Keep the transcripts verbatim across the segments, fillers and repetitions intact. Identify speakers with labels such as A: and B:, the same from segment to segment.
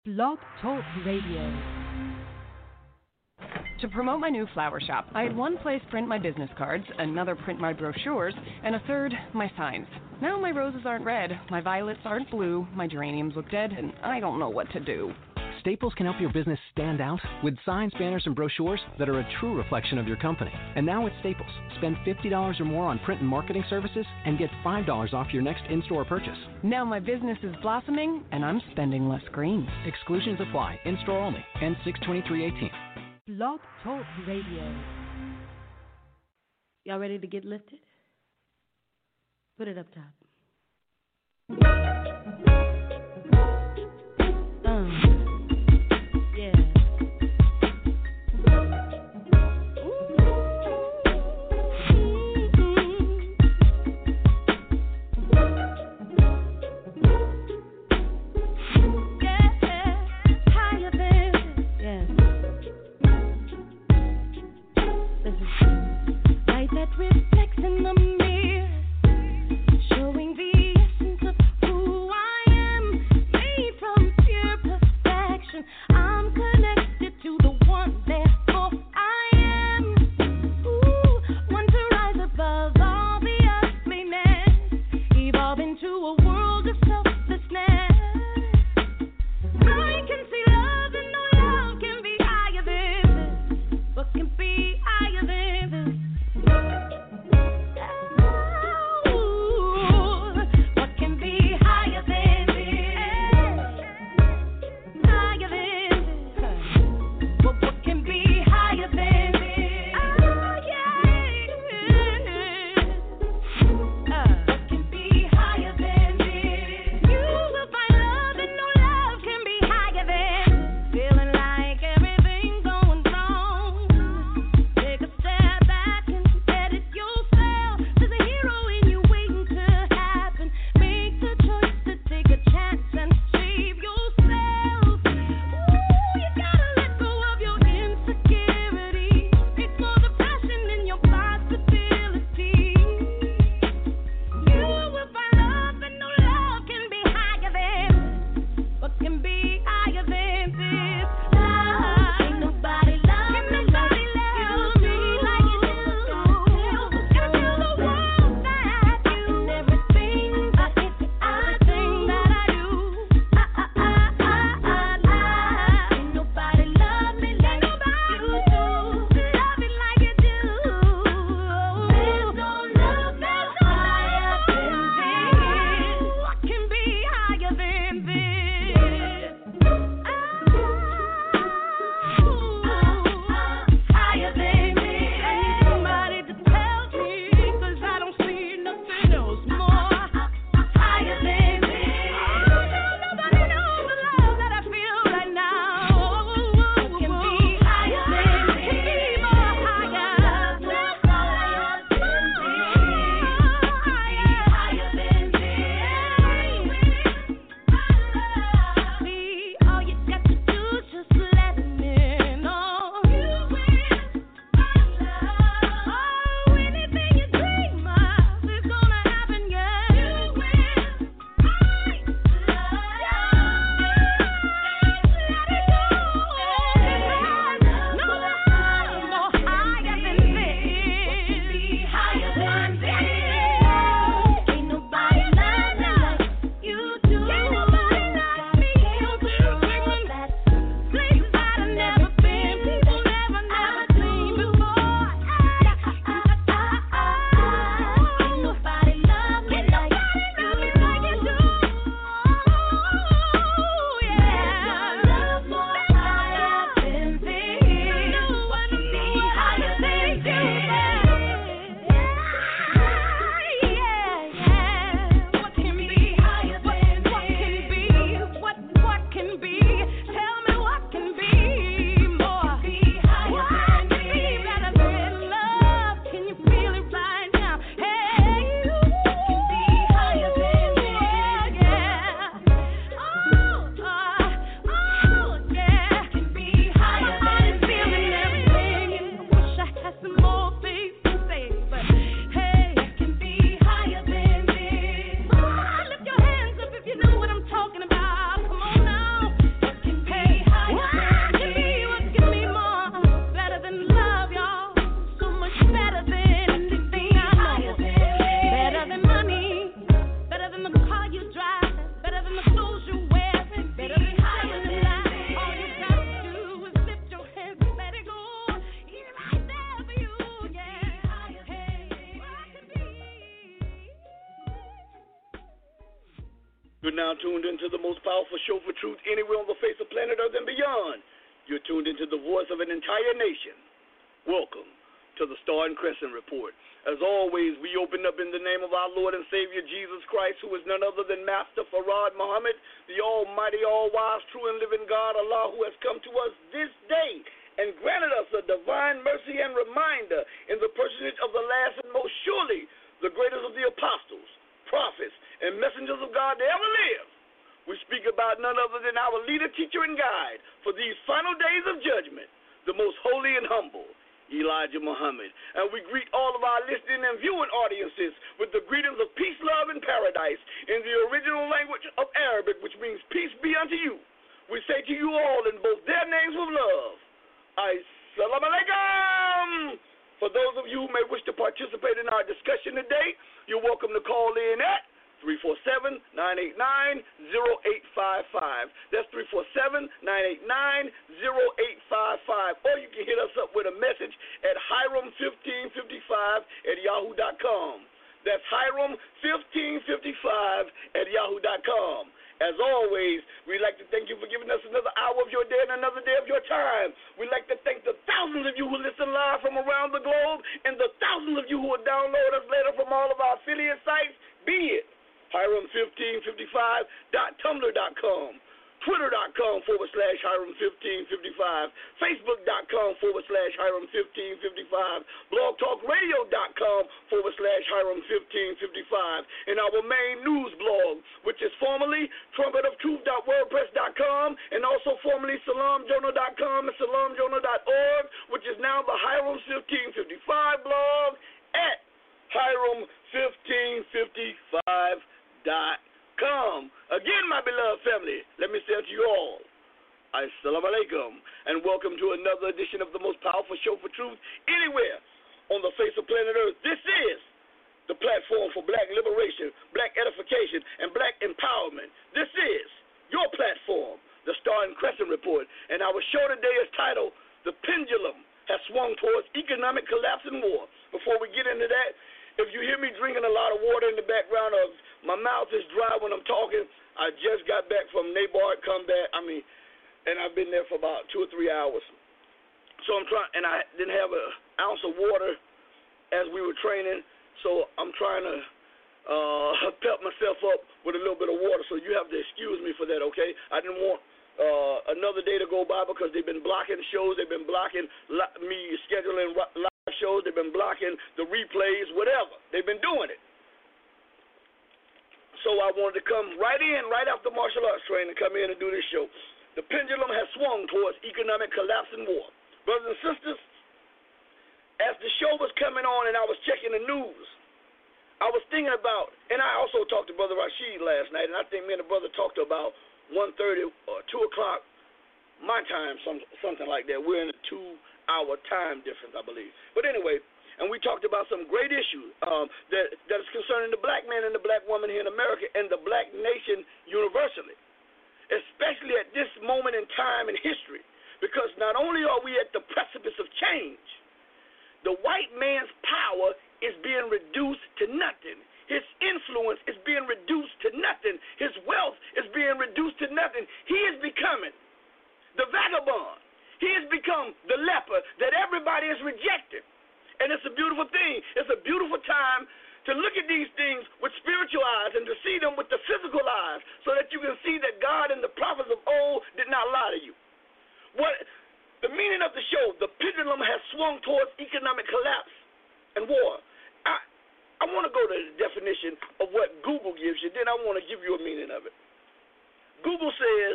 A: Blog Talk Radio.
B: To promote my new flower shop, I had one place print my business cards, another print my brochures, and a third, my signs. Now my roses aren't red, my violets aren't blue, my geraniums look dead, and I don't know what to do.
C: Staples can help your business stand out with signs, banners, and brochures that are a true reflection of your company. And now at Staples, spend fifty dollars or more on print and marketing services and get five dollars off your next in-store purchase.
B: Now my business is blossoming, and I'm spending less green.
C: Exclusions apply. In-store only. N six twenty-three eighteen.
A: Blog Talk Radio.
D: Y'all ready to get lifted? Put it up top.
E: Reflects in the mirror, showing the essence of who I am. tuned into the most powerful show for truth anywhere on the face of planet Earth and beyond. You're tuned into the voice of an entire nation. Welcome to the Star and Crescent Report. As always, we open up in the name of our Lord and Savior Jesus Christ, who is none other than Master Farad Muhammad, the almighty, all-wise, true and living God, Allah, who has come to us this day and granted us a divine mercy and reminder in the personage of the last and most surely the greatest of the apostles, prophets, and messengers of God to ever live. We speak about none other than our leader, teacher, and guide for these final days of judgment, the most holy and humble, Elijah Muhammad. And we greet all of our listening and viewing audiences with the greetings of peace, love, and paradise in the original language of Arabic, which means peace be unto you. We say to you all in both their names of love, Assalamu alaikum. For those of you who may wish to participate in our discussion today, you're welcome to call in at three four seven, nine eight nine, zero eight five five. That's three four seven, nine eight nine, zero eight five five. Or you can hit us up with a message at Hiram fifteen fifty-five at yahoo dot com. That's Hiram fifteen fifty-five at yahoo dot com. As always, we'd like to thank you for giving us another hour of your day and another day of your time. We'd like to thank the thousands of you who listen live from around the globe and the thousands of you who will download us later from all of our affiliate sites, be it Hiram fifteen fifty-five dot tumblr dot com, twitter.com forward slash Hiram fifteen fifty-five, facebook.com forward slash Hiram fifteen fifty-five, blogtalkradio.com forward slash Hiram fifteen fifty-five, and our main news blog, which is formerly trumpet of truth dot wordpress dot com and also formerly salam jonah dot com and salam jonah dot org, which is now the Hiram fifteen fifty-five blog at Hiram fifteen fifty-five dot com. Again, my beloved family, let me say to you all, Assalamu alaikum, and welcome to another edition of the most powerful show for truth anywhere on the face of planet Earth. This is the platform for black liberation, black edification, and black empowerment. This is your platform, the Star and Crescent Report, and our show today is titled, The Pendulum Has Swung Towards Economic Collapse and War. Before we get into that, if you hear me drinking a lot of water in the background, of my mouth is dry when I'm talking, I just got back from NABARD combat. I mean, and I've been there for about two or three hours. So I'm trying, and I didn't have an ounce of water as we were training, so I'm trying to uh, pep myself up with a little bit of water. So you have to excuse me for that, okay? I didn't want uh, another day to go by because they've been blocking shows, they've been blocking li- me scheduling live shows, they've been blocking the replays, whatever. They've been doing it. So I wanted to come right in, right after martial arts training, come in and do this show. The pendulum has swung towards economic collapse and war. Brothers and sisters, as the show was coming on and I was checking the news, I was thinking about, and I also talked to Brother Rashid last night, and I think me and the brother talked about one thirty or two o'clock my time, some, something like that. We're in a two-hour time difference, I believe. But anyway, and we talked about some great issues um, that, that is concerning the black man and the black woman here in America and the black nation universally, especially at this moment in time in history, because not only are we at the precipice of change, the white man's power is being reduced to nothing. His influence is being reduced to nothing. His wealth is being reduced to nothing. He is becoming the vagabond. He has become the leper that everybody is rejecting. And it's a beautiful thing. It's a beautiful time to look at these things with spiritual eyes and to see them with the physical eyes so that you can see that God and the prophets of old did not lie to you. What the meaning of the show, the pendulum has swung towards economic collapse and war. I, I want to go to the definition of what Google gives you, then I want to give you a meaning of it. Google says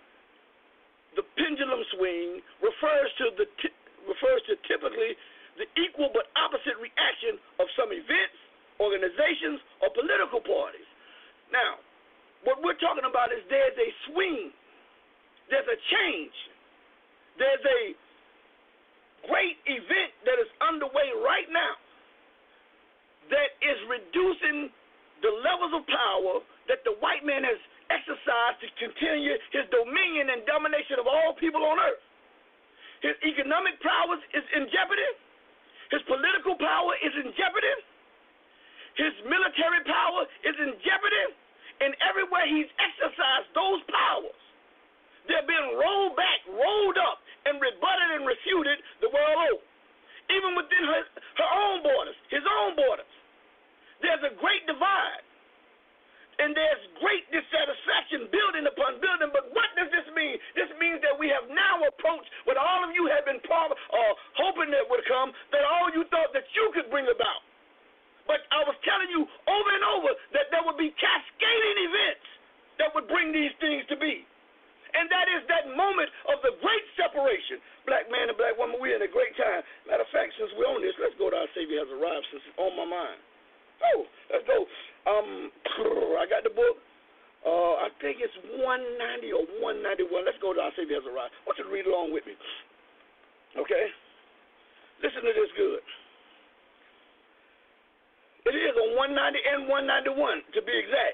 E: the pendulum swing refers to the t- refers to typically the equal but opposite reaction of some events, organizations, or political parties. Now, what we're talking about is there's a swing, there's a change, there's a great event that is underway right now that is reducing the levels of power that the white man has exercised to continue his dominion and domination of all people on earth. His economic prowess is in jeopardy. His political power is in jeopardy. His military power is in jeopardy. And everywhere he's exercised those powers, they're being rolled back, rolled up, and rebutted and refuted the world over. Even within her, her own borders, his own borders. There's a great divide. And there's great dissatisfaction building upon building. But what does this mean? This means that we have now approached what all of you have been prob- uh, hoping that would come, that all you thought that you could bring about. But I was telling you over and over that there would be cascading events that would bring these things to be. And that is that moment of the great separation. Black man and black woman, we're in a great time. Matter of fact, since we're on this, let's go to Our Savior Has Arrived, since it's on my mind. Oh, let's go. Um, I got the book. Uh, I think it's one ninety or one ninety-one. Let's go to Our Savior Has Arrived. I want you to read along with me. Okay? Listen to this good. It is on one ninety and one ninety-one, to be exact.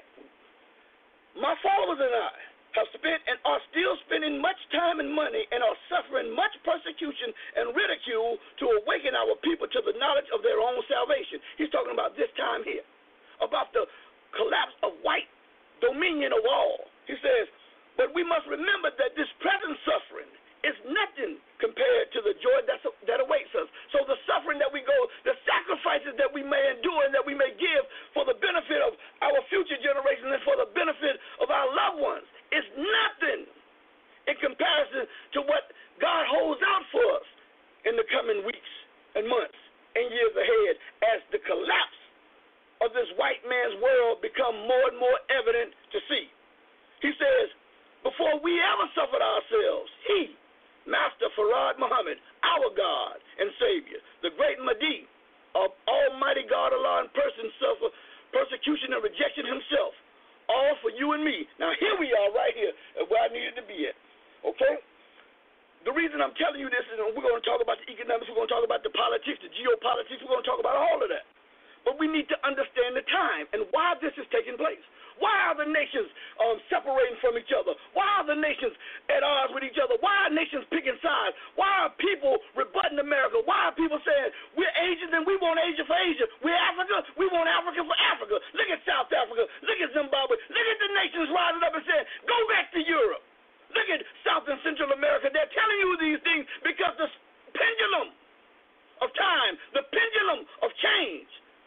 E: My followers and I have spent and are still spending much time and money and are suffering much persecution and ridicule to awaken our people to the knowledge of their own salvation. He's talking about this time here, about the collapse of white dominion of all. He says, but we must remember that this present suffering is nothing compared to the joy that's, that awaits us. So the suffering that we go, the sacrifices that we may endure and that we may give for the benefit of our future generations and for the benefit of our loved ones is nothing in comparison to what God holds out for us in the coming weeks and months and years ahead as the collapse of this white man's world become more and more evident to see. He says, before we ever suffered ourselves, he, Master Farad Muhammad, our God and Savior, the great Mahdi of Almighty God Allah in person, suffer persecution and rejection himself, all for you and me. Now here we are right here where I needed to be at, okay? The reason I'm telling you this is we're going to talk about the economics, we're going to talk about the politics, the geopolitics, we're going to talk about all of that. But we need to understand the time and why this is taking place. Why are the nations um, separating from each other? Why are the nations at odds with each other? Why are nations picking sides? Why are people rebutting America? Why are people saying we're Asians and we want Asia for Asia? We're Africa, we want Africa for Africa. Look at South Africa. Look at Zimbabwe. Look at the nations rising up and saying, go back to Europe. Look at South and Central America. They're telling you these things because the pendulum of time, the pendulum of change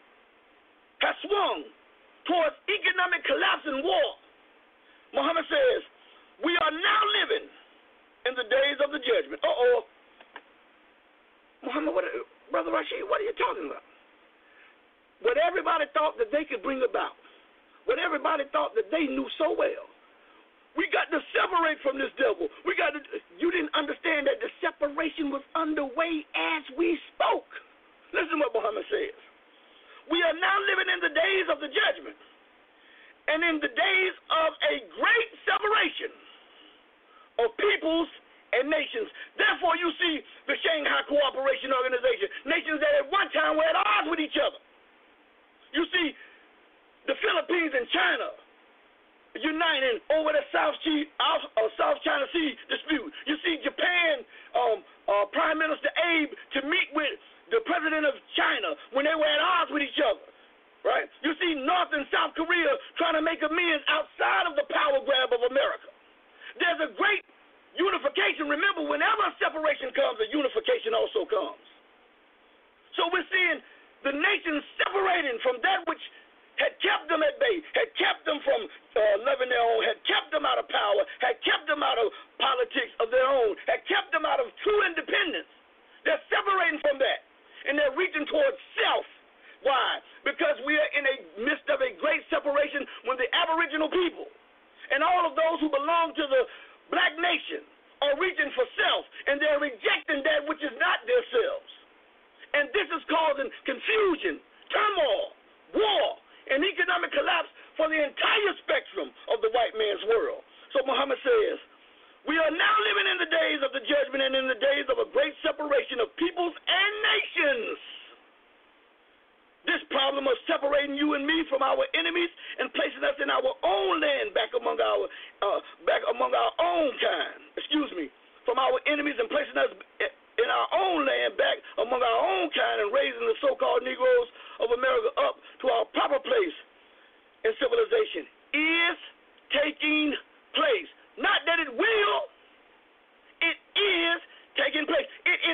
E: has swung towards economic collapse and war. Muhammad says, we are now living in the days of the judgment. Uh-oh. Muhammad, what, Brother Rashid, what are you talking about? What everybody thought that they could bring about, what everybody thought that they knew so well, we got to separate from this devil. We got to, you didn't understand that the separation was underway as we spoke. Listen to what Muhammad says. We are now living in the days of the judgment and in the days of a great separation of peoples and nations. Therefore, you see the Shanghai Cooperation Organization, nations that at one time were at odds with each other. You see the Philippines and China uniting over the South, Sea, uh, South China Sea dispute. You see Japan um, uh, Prime Minister Abe to meet with the president of China when they were at odds with each other, right? You see North and South Korea trying to make amends outside of the power grab of America. There's a great unification. Remember, whenever a separation comes, a unification also comes. So we're seeing the nations separating from that which had kept them at bay, had kept them from uh, loving their own, had kept them out of power, had kept them out of politics of their own, had kept them out of true independence. They're separating from that. And they're reaching towards self. Why? Because we are in a midst of a great separation when the Aboriginal people and all of those who belong to the black nation are reaching for self, and they're rejecting that which is not themselves. And this is causing confusion, turmoil, war, and economic collapse for the entire spectrum of the white man's world. So Muhammad says, we are now living in the days of the judgment and in the days of a great separation of peoples and nations. This problem of separating you and me from our enemies and placing us in our own land back among our uh, back among our own kind, excuse me, from our enemies and placing us in our own land back among our own kind and raising the so-called Negroes of America up to our proper place in civilization is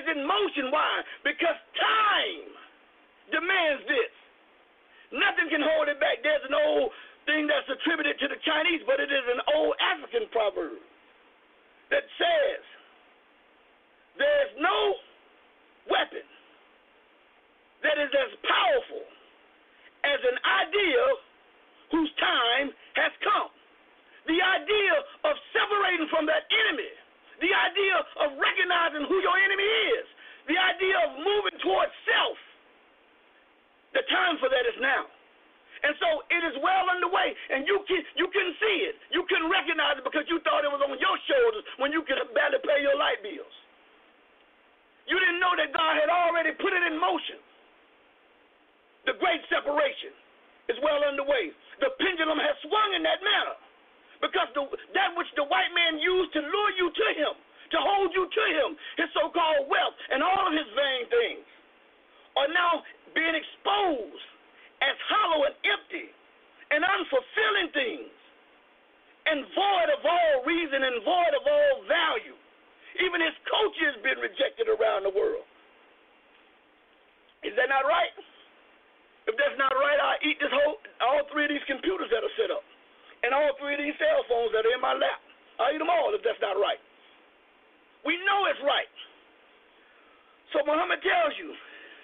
E: in motion. Why? Because time demands this. Nothing can hold it back. There's an old thing that's attributed to the Chinese, but it is an old African proverb that says, there's no weapon that is as powerful as an idea whose time has come. The idea of separating from that enemy, the idea of recognizing who your enemy is, the idea of moving towards self, the time for that is now. And so it is well underway, and you can you can see it. You can recognize it because you thought it was on your shoulders when you could barely pay your light bills. You didn't know that God had already put it in motion. The great separation is well underway. The pendulum has swung in that manner because the, that which the white man used to lure you to him, to hold you to him, his so-called wealth and all of his vain things, are now being exposed as hollow and empty and unfulfilling things and void of all reason and void of all value. Even his coach has been rejected around the world. Is that not right? If that's not right, I'll eat this whole, all three of these computers that are set up and all three of these cell phones that are in my lap. I'll eat them all if that's not right. We know it's right. So Muhammad tells you,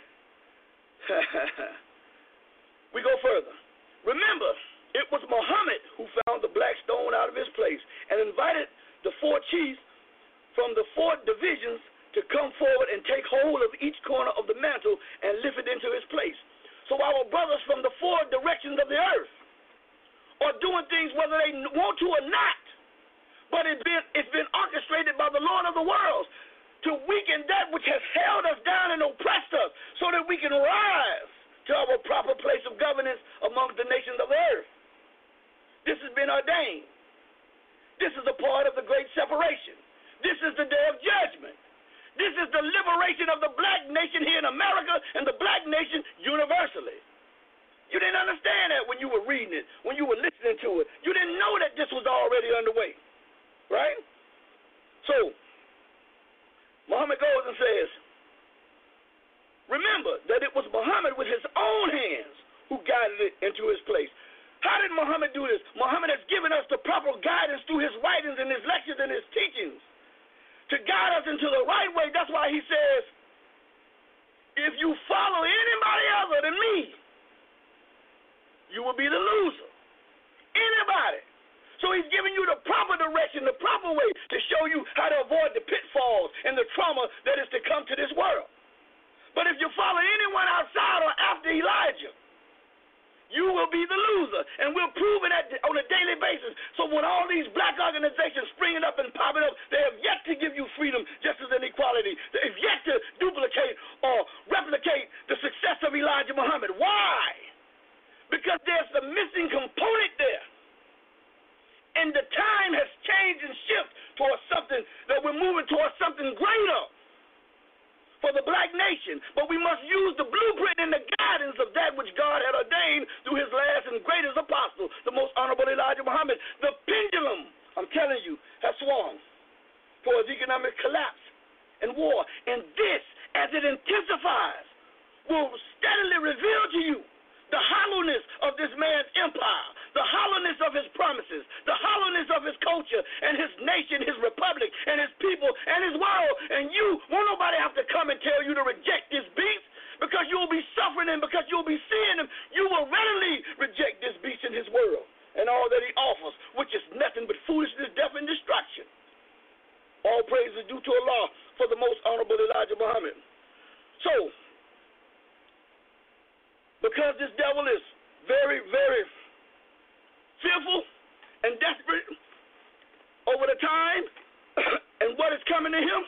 E: we go further. Remember, it was Muhammad who found the black stone out of his place and invited the four chiefs from the four divisions to come forward and take hold of each corner of the mantle and lift it into its place. So our brothers from the four directions of the earth are doing things whether they want to or not, but it's been, it's been orchestrated by the Lord of the worlds to weaken that which has held us down and oppressed us so that we can rise to our proper place of governance amongst the nations of the earth. This has been ordained. This is a part of the great separation. This is the day of judgment. This is the liberation of the black nation here in America and the black nation universally. You didn't understand that when you were reading it, when you were listening to it. You didn't know that this was already underway, right? So, Muhammad goes and says, remember that it was Muhammad with his own hands who guided it into his place. How did Muhammad do this? Muhammad has given us the proper guidance through his writings and his lectures and his teachings to guide us into the right way. That's why he says, if you follow anybody other than me, you will be the loser. Anybody. So he's giving you the proper direction, the proper way to show you how to avoid the pitfalls and the trauma that is to come to this world. But if you follow anyone outside or after Elijah, you will be the loser. And we're proving that on a daily basis. So when all these black organizations springing up and popping up, they have yet to give you freedom, justice, and equality. They have yet to duplicate or replicate the success of Elijah Muhammad. Why? Because there's a missing component there. And the time has changed and shifted towards something that we're moving towards something greater for the black nation, but we must use the blueprint and the guidance of that which God had ordained through his last and greatest apostle, the most honorable Elijah Muhammad. The pendulum, I'm telling you, has swung towards economic collapse and war, and this, as it intensifies, will steadily reveal to you the hollowness of this man's empire, the hollowness of his promises, the hollowness of his culture and his nation, his republic, and his people, and his world. And you, won't nobody have to come and tell you to reject this beast because you'll be suffering him, because you'll be seeing him. You will readily reject this beast in his world and all that he offers, which is nothing but foolishness, death, and destruction. All praise is due to Allah for the most honorable Elijah Muhammad. So, because this devil is very, very fearful and desperate over the time and what is coming to him,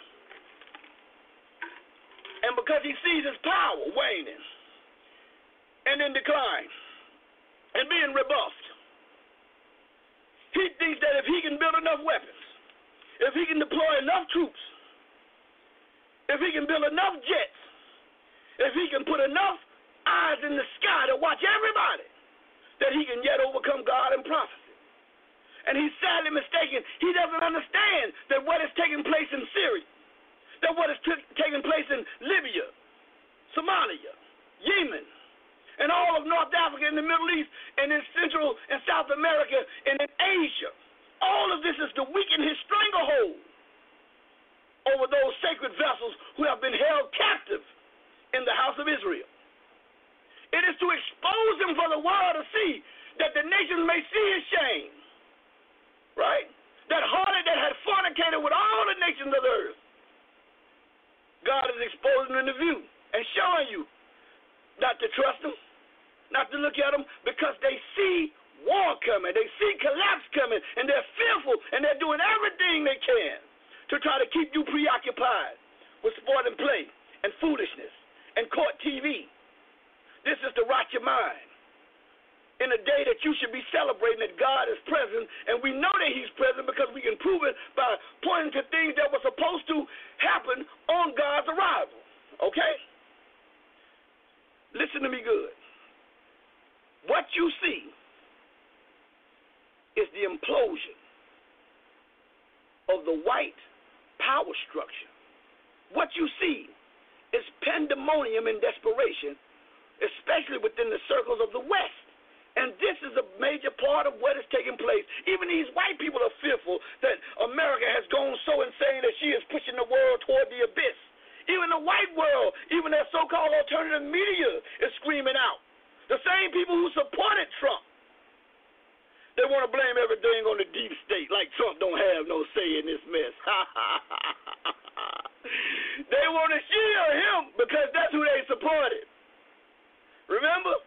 E: and because he sees his power waning and in decline and being rebuffed, he thinks that if he can build enough weapons, if he can deploy enough troops, if he can build enough jets, if he can put enough eyes in the sky to watch everybody, that he can yet overcome God and prophecy. And he's sadly mistaken. He doesn't understand that what is taking place in Syria that what is t- taking place in Libya, Somalia, Yemen, and all of North Africa and the Middle East and in Central and South America and in Asia, all of this is to weaken his stranglehold over those sacred vessels who have been held captive in the house of Israel. It is to expose him for the world to see, that the nations may see his shame, right? That harlot that had fornicated with all the nations of the earth, God is exposing them to view and showing you not to trust them, not to look at them, because they see war coming, they see collapse coming, and they're fearful, and they're doing everything they can to try to keep you preoccupied with sport and play and foolishness and court T V. This is to rot your mind in a day that you should be celebrating that God is present, and we know that he's present because we can prove it by pointing to things that were supposed to happen on God's arrival. Okay? Listen to me good. What you see is the implosion of the white power structure. What you see is pandemonium and desperation, especially within the circles of the West. And this is a major part of what is taking place. Even these white people are fearful that America has gone so insane that she is pushing the world toward the abyss. Even the white world, even that so-called alternative media is screaming out. The same people who supported Trump, they want to blame everything on the deep state, like Trump don't have no say in this mess. They want to shield him because that's who they supported. Remember?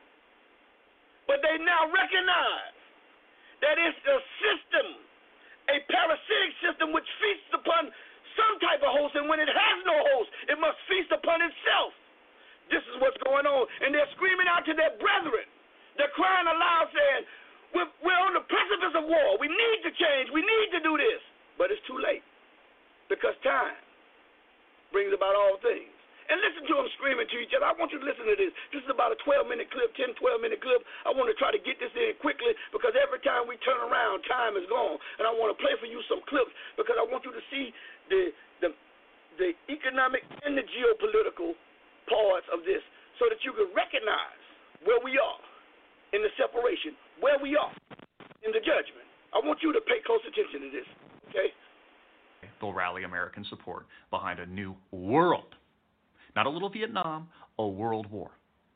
E: But they now recognize that it's a system, a parasitic system which feasts upon some type of host, and when it has no host, it must feast upon itself. This is what's going on, and they're screaming out to their brethren. They're crying aloud saying, we're, we're on the precipice of war. We need to change. We need to do this. But it's too late, because time brings about all things. And listen to them screaming to each other. I want you to listen to this. This is about a twelve-minute clip, ten, twelve-minute clip. I want to try to get this in quickly because every time we turn around, time is gone. And I want to play for you some clips because I want you to see the the, the economic and the geopolitical parts of this so that you can recognize where we are in the separation, where we are in the judgment. I want you to pay close attention to this, okay?
F: They'll rally American support behind a new world. Not a little Vietnam, a world war.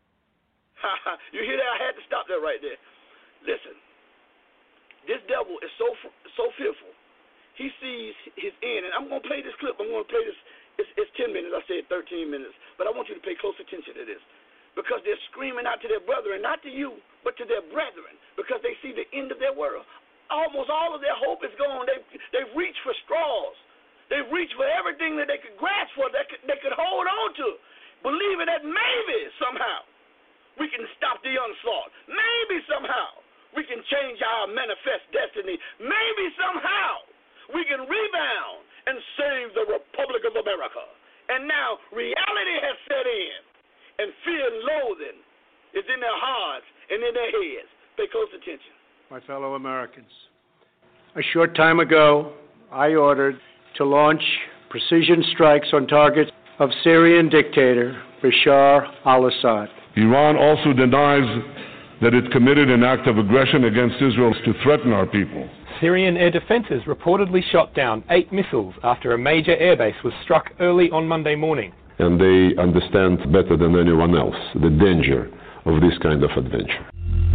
E: You hear that? I had to stop that right there. Listen, this devil is so so fearful. He sees his end, and I'm going to play this clip. I'm going to play this. It's, it's ten minutes. I said thirteen minutes. But I want you to pay close attention to this because they're screaming out to their brethren, not to you, but to their brethren, because they see the end of their world. Almost all of their hope is gone. They've, they've reached for straws. They've reached for everything that they could grasp for, that could, they could hold on to, believing that maybe somehow we can stop the onslaught. Maybe somehow we can change our manifest destiny. Maybe somehow we can rebound and save the Republic of America. And now reality has set in, and fear and loathing is in their hearts and in their heads. Pay close attention.
G: My fellow Americans, a short time ago, I ordered to launch precision strikes on targets of Syrian dictator Bashar al-Assad.
H: Iran also denies that it committed an act of aggression against Israel to threaten our people.
I: Syrian air defenses reportedly shot down eight missiles after a major airbase was struck early on Monday morning.
J: And they understand better than anyone else the danger of this kind of adventure.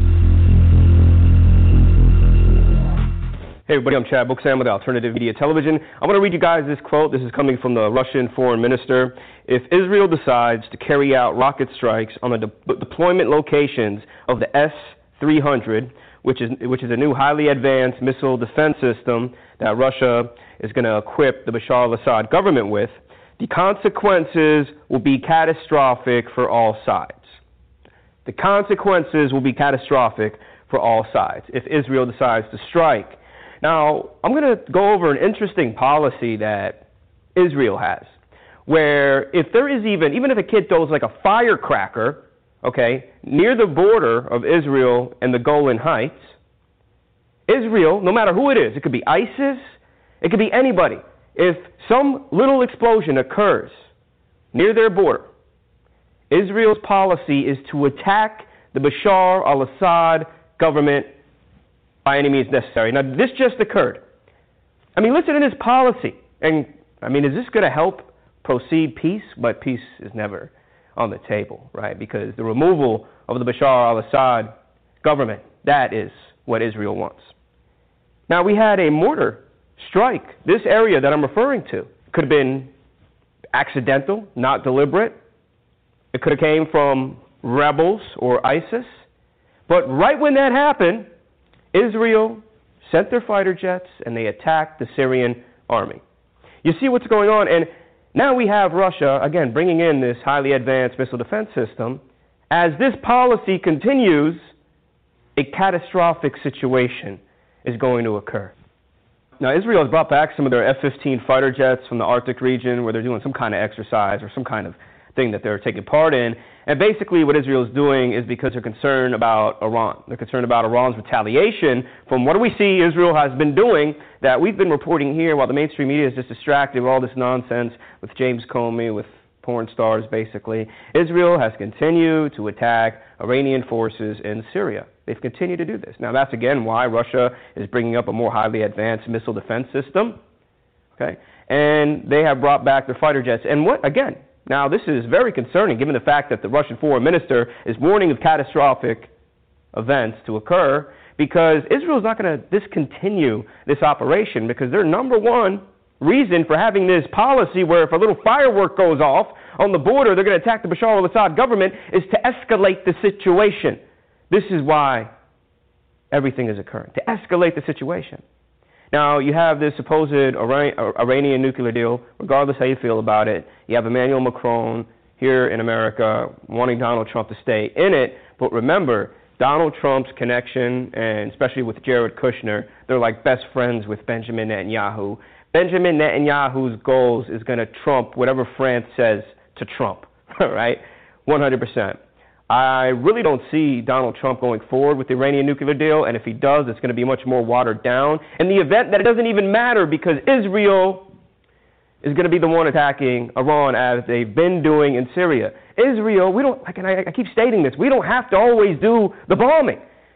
K: Hey everybody, I'm Chad Buksam with Alternative Media Television. I want to read you guys this quote. This is coming from the Russian foreign minister. If Israel decides to carry out rocket strikes on the de- deployment locations of the S three hundred, which is which is a new highly advanced missile defense system that Russia is going to equip the Bashar al-Assad government with, the consequences will be catastrophic for all sides. The consequences will be catastrophic for all sides if Israel decides to strike. Now, I'm going to go over an interesting policy that Israel has, where if there is even, even if a kid throws like a firecracker, okay, near the border of Israel and the Golan Heights, Israel, no matter who it is, it could be ISIS, it could be anybody, if some little explosion occurs near their border, Israel's policy is to attack the Bashar al-Assad government by any means necessary. Now, this just occurred. I mean, listen to this policy. And, I mean, is this going to help proceed peace? But peace is never on the table, right? Because the removal of the Bashar al-Assad government, that is what Israel wants. Now, we had a mortar strike. This area that I'm referring to could have been accidental, not deliberate. It could have came from rebels or ISIS. But right when that happened, Israel sent their fighter jets and they attacked the Syrian army. You see what's going on? And now we have Russia, again, bringing in this highly advanced missile defense system. As this policy continues, a catastrophic situation is going to occur. Now, Israel has brought back some of their F fifteen fighter jets from the Arctic region where they're doing some kind of exercise or some kind of thing that they're taking part in. And basically what Israel is doing is because they're concerned about Iran. They're concerned about Iran's retaliation from what do we see Israel has been doing that we've been reporting here while the mainstream media is just distracted with all this nonsense with James Comey, with porn stars basically. Israel has continued to attack Iranian forces in Syria. They've continued to do this. Now that's again why Russia is bringing up a more highly advanced missile defense system. Okay, and they have brought back their fighter jets. And what, again, now, this is very concerning given the fact that the Russian foreign minister is warning of catastrophic events to occur because Israel is not going to discontinue this operation because their number one reason for having this policy where if a little firework goes off on the border, they're going to attack the Bashar al-Assad government is to escalate the situation. This is why everything is occurring, to escalate the situation. Now, you have this supposed Iranian nuclear deal, regardless how you feel about it. You have Emmanuel Macron here in America wanting Donald Trump to stay in it. But remember, Donald Trump's connection, and especially with Jared Kushner, they're like best friends with Benjamin Netanyahu. Benjamin Netanyahu's goals is going to trump whatever France says to Trump, right? one hundred percent. I really don't see Donald Trump going forward with the Iranian nuclear deal, and if he does, it's going to be much more watered down. In the event that it doesn't even matter because Israel is going to be the one attacking Iran as they've been doing in Syria. Israel, we don't, like, and I, I keep stating this, we don't have to always do the bombing.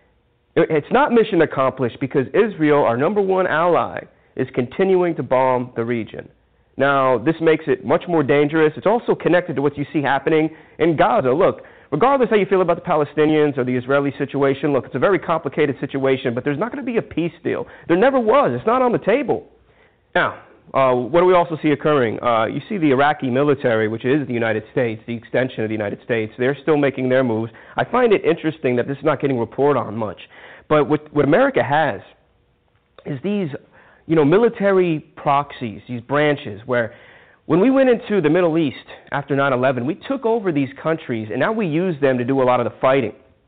K: It's not mission accomplished because Israel, our number one ally, is continuing to bomb the region. Now, this makes it much more dangerous. It's also connected to what you see happening in Gaza. Look, regardless how you feel about the Palestinians or the Israeli situation, look, it's a very complicated situation, but there's not going to be a peace deal. There never was. It's not on the table. Now, uh, what do we also see occurring? Uh, you see the Iraqi military, which is the United States, the extension of the United States. They're still making their moves. I find it interesting that this is not getting reported on much. But what, what America has is these, you know, military proxies, these branches where when we went into the Middle East after nine eleven, we took over these countries, and now we use them to do a lot of the fighting.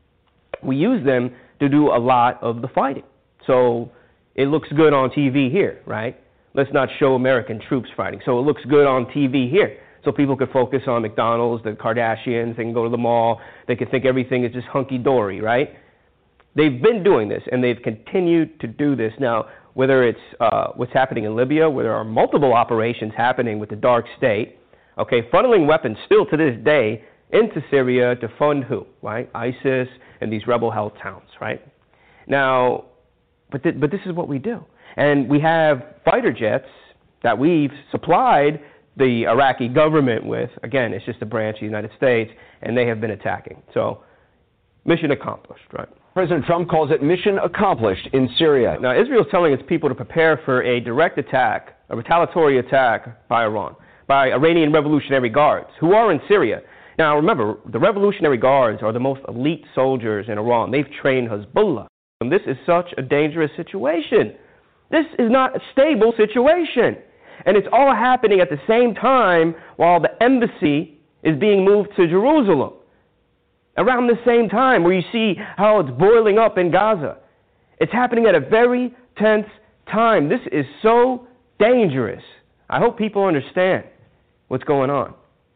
K: We use them to do a lot of the fighting. So it looks good on T V here, right? Let's not show American troops fighting. So it looks good on T V here. So people could focus on McDonald's, the Kardashians, they can go to the mall, they can think everything is just hunky-dory, right? They've been doing this, and they've continued to do this. Now, whether it's uh, what's happening in Libya, where there are multiple operations happening with the dark state, okay, funneling weapons still to this day into Syria to fund who, right? ISIS and these rebel-held towns, right? Now, but, th- but this is what we do. And we have fighter jets that we've supplied the Iraqi government with. Again, it's just a branch of the United States, and they have been attacking. So, mission accomplished, right?
L: President Trump calls it mission accomplished in Syria.
K: Now, Israel is telling its people to prepare for a direct attack, a retaliatory attack by Iran, by Iranian Revolutionary Guards, who are in Syria. Now, remember, the Revolutionary Guards are the most elite soldiers in Iran. They've trained Hezbollah. And this is such a dangerous situation. This is not a stable situation. And it's all happening at the same time while the embassy is being moved to Jerusalem. Around the same time where you see how it's boiling up in Gaza. It's happening at a very tense time. This is so dangerous. I hope people understand what's going on.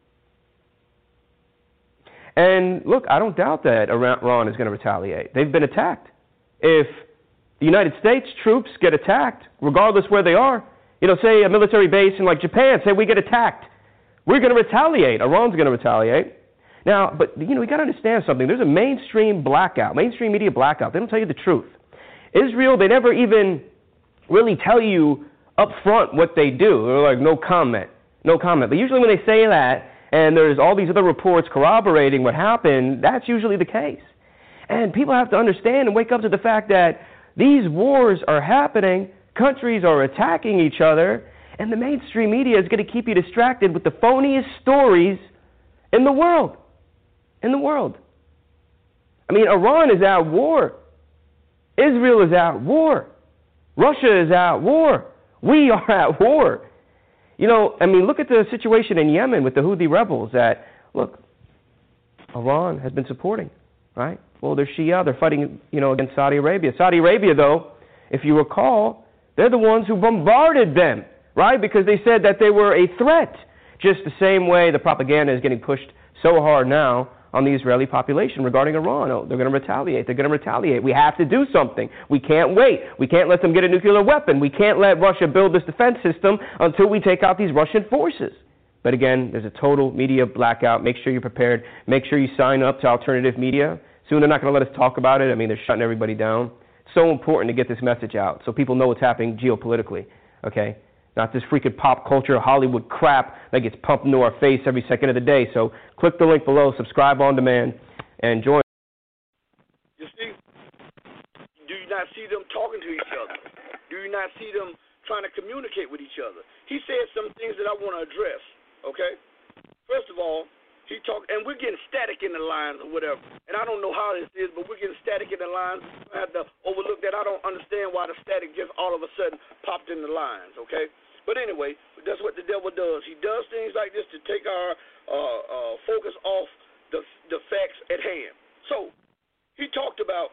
K: And look, I don't doubt that Iran is going to retaliate. They've been attacked. If the United States troops get attacked, regardless where they are, You know, say a military base in like Japan, say we get attacked. We're going to retaliate. Iran's going to retaliate. Now, but, you know, we got to understand something. There's a mainstream blackout, mainstream media blackout. They don't tell you the truth. Israel, they never even really tell you up front what they do. They're like, no comment, no comment. But usually when they say that, and there's all these other reports corroborating what happened, that's usually the case. And people have to understand and wake up to the fact that these wars are happening, countries are attacking each other, and the mainstream media is going to keep you distracted with the phoniest stories in the world. In the world. I mean, Iran is at war. Israel is at war. Russia is at war. We are at war. You know, I mean, look at the situation in Yemen with the Houthi rebels that, look, Iran has been supporting, right? Well, they're Shia. They're fighting, you know, against Saudi Arabia. Saudi Arabia, though, if you recall, they're the ones who bombarded them, right? Because they said that they were a threat. Just the same way the propaganda is getting pushed so hard now on the Israeli population regarding Iran. Oh, they're going to retaliate. They're going to retaliate. We have to do something. We can't wait. We can't let them get a nuclear weapon. We can't let Russia build this defense system until we take out these Russian forces. But again, there's a total media blackout. Make sure you're prepared. Make sure you sign up to alternative media. Soon they're not going to let us talk about it. I mean, they're shutting everybody down. It's so important to get this message out so people know what's happening geopolitically, okay? Not this freaking pop culture, Hollywood crap that gets pumped into our face every second of the day. So click the link below, subscribe on demand, and join.
E: You see, do you not see them talking to each other? Do you not see them trying to communicate with each other? He said some things that I want to address, okay? First of all, he talked, and we're getting static in the lines or whatever. And I don't know how this is, but we're getting static in the lines. I have to overlook that. I don't understand why the static just all of a sudden popped in the lines, okay? But anyway, that's what the devil does. He does things like this to take our uh, uh, focus off the, the facts at hand. So he talked about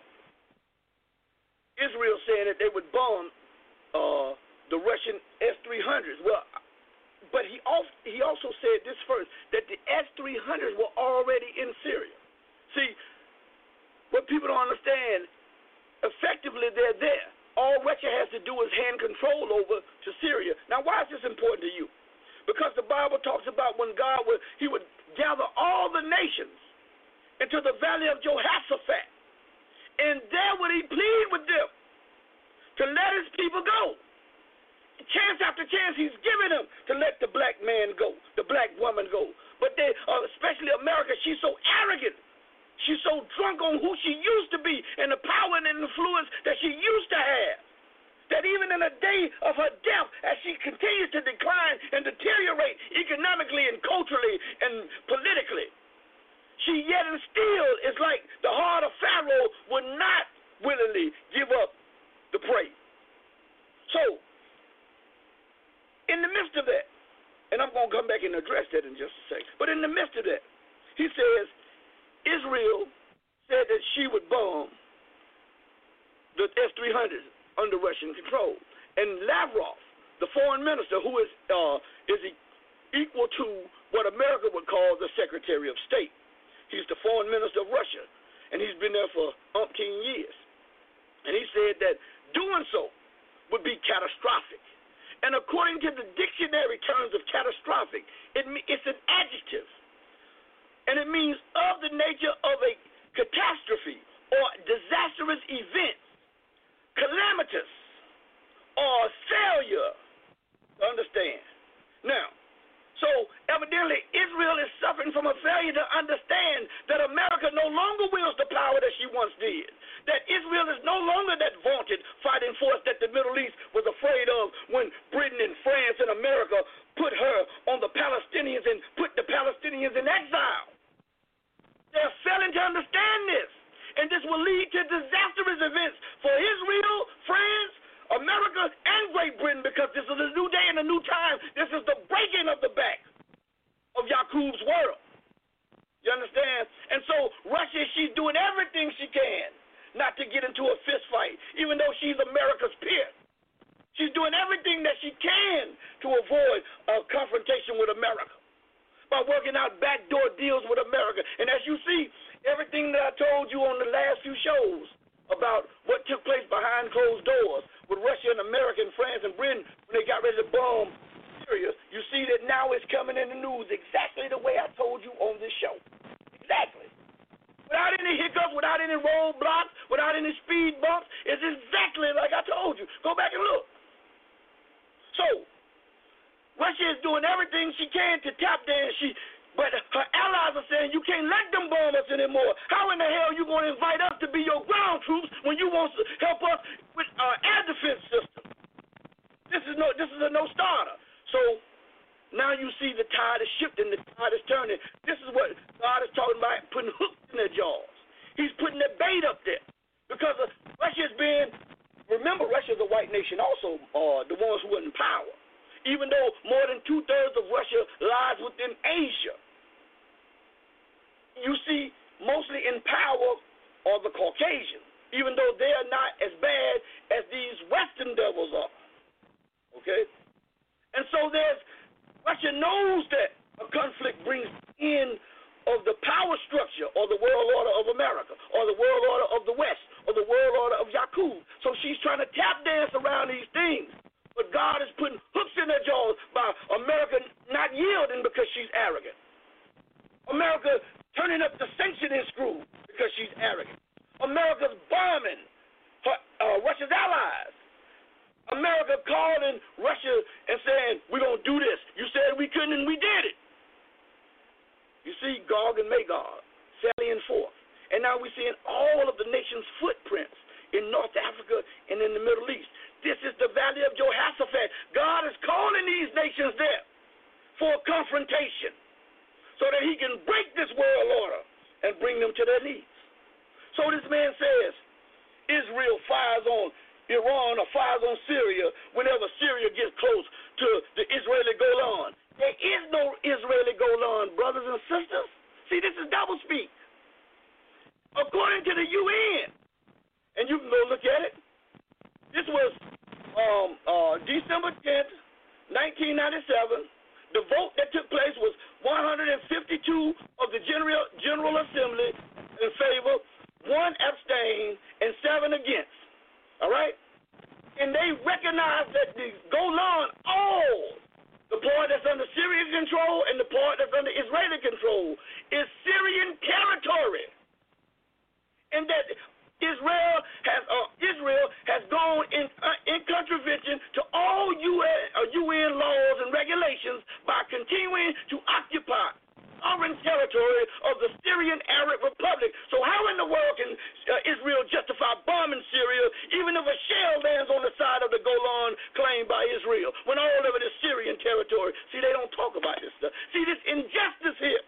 E: Israel saying that they would bomb uh, the Russian S three hundreds. Well, but he also, he also said this first, that the S three hundreds were already in Syria. See, what people don't understand, effectively they're there. All Russia has to do is hand control over to Syria. Now, why is this important to you? Because the Bible talks about when God would, he would gather all the nations into the valley of Jehoshaphat, and there would he plead with them to let his people go. Chance after chance, he's giving them to let the black man go, the black woman go. But they, uh, especially America, she's so arrogant. She's so drunk on who she used to be and the power and influence that she used to have, that even in the day of her death, as she continues to decline and deteriorate economically and culturally and politically, she yet and still is like the heart of Pharaoh would not willingly give up the prey. So, in the midst of that, and I'm going to come back and address that in just a second, but in the midst of that, he says, Israel said that she would bomb the S three hundreds under Russian control. And Lavrov, the foreign minister, who is uh, is equal to what America would call the Secretary of State. He's the foreign minister of Russia, and he's been there for umpteen years. And he said that doing so would be catastrophic. And according to the dictionary terms of catastrophic, it, it's an adjective. And it means of the nature of a catastrophe or disastrous event, calamitous or failure. Understand? Now, so evidently Israel is suffering from a failure to understand that America no longer wields the power that she once did. That Israel is no longer that vaunted fighting force that the Middle East was afraid of when Britain and France and America put her on the Palestinians and put the Palestinians in exile. They're failing to understand this. And this will lead to disastrous events for Israel, France, America, and Great Britain, because this is a new day and a new time. This is the breaking of the back of Yaqub's world. You understand? And so Russia, she's doing everything she can not to get into a fist fight, even though she's America's peer. She's doing everything that she can to avoid a confrontation with America by working out backdoor deals with America. And as you see, everything that I told you on the last few shows about what took place behind closed doors with Russia and America and France and Britain when they got ready to bomb Syria, you see that now it's coming in the news exactly the way I told you on this show. Exactly. Without any hiccups, without any roadblocks, without any speed bumps, it's exactly like I told you. Go back and look. So, Russia is doing everything she can to tap dance. She, but her allies are saying you can't let them bomb us anymore. How in the hell are you going to invite us to be your ground troops when you want to help us with our air defense system? This is no, this is a no-starter. So now you see the tide is shifting, the tide is turning. This is what God is talking about, putting hooks in their jaws. He's putting the bait up there because of Russia's been. Remember, Russia's a white nation also, uh, the ones who are in power. Even though more than two-thirds of Russia lies within Asia, you see mostly in power are the Caucasians, even though they are not as bad as these Western devils are. Okay? And so there's, Russia knows that a conflict brings in of the power structure or the world order of America or the world order of the West or the world order of Yakub. So she's trying to tap dance around these things. But God is putting hooks in their jaws by America not yielding because she's arrogant. America turning up the sanctioning screw because she's arrogant. America's bombing her, uh, Russia's allies. America calling Russia and saying, we're going to do this. You said we couldn't and we did it. You see Gog and Magog sallying forth. And now we're seeing all of the nation's footprints in North Africa and in the Middle East. This is the valley of Jehoshaphat. God is calling these nations there for a confrontation so that he can break this world order and bring them to their knees. So this man says, Israel fires on Iran or fires on Syria whenever Syria gets close to the Israeli Golan. There is no Israeli Golan, brothers and sisters. See, this is doublespeak. According to the U N, and you can go look at it, this was um, uh, December tenth, nineteen ninety-seven. The vote that took place was one hundred fifty-two of the General, General Assembly in favor, one abstained, and seven against. All right? And they recognized that the Golan, all the part that's under Syrian control and the part that's under Israeli control, is Syrian territory. And that Israel has uh, Israel has gone in uh, in contravention to all U N, uh, U N laws and regulations by continuing to occupy sovereign territory of the Syrian Arab Republic. So how in the world can uh, Israel justify bombing Syria even if a shell lands on the side of the Golan claimed by Israel when all of it is Syrian territory? See, they don't talk about this stuff. See, this injustice here.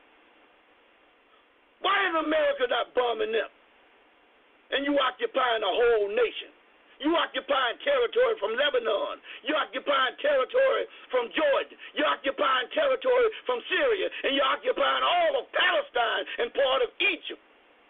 E: Why is America not bombing them? And you occupying a whole nation. You occupying territory from Lebanon. You occupying territory from Jordan. You occupying territory from Syria. And you occupying all of Palestine and part of Egypt.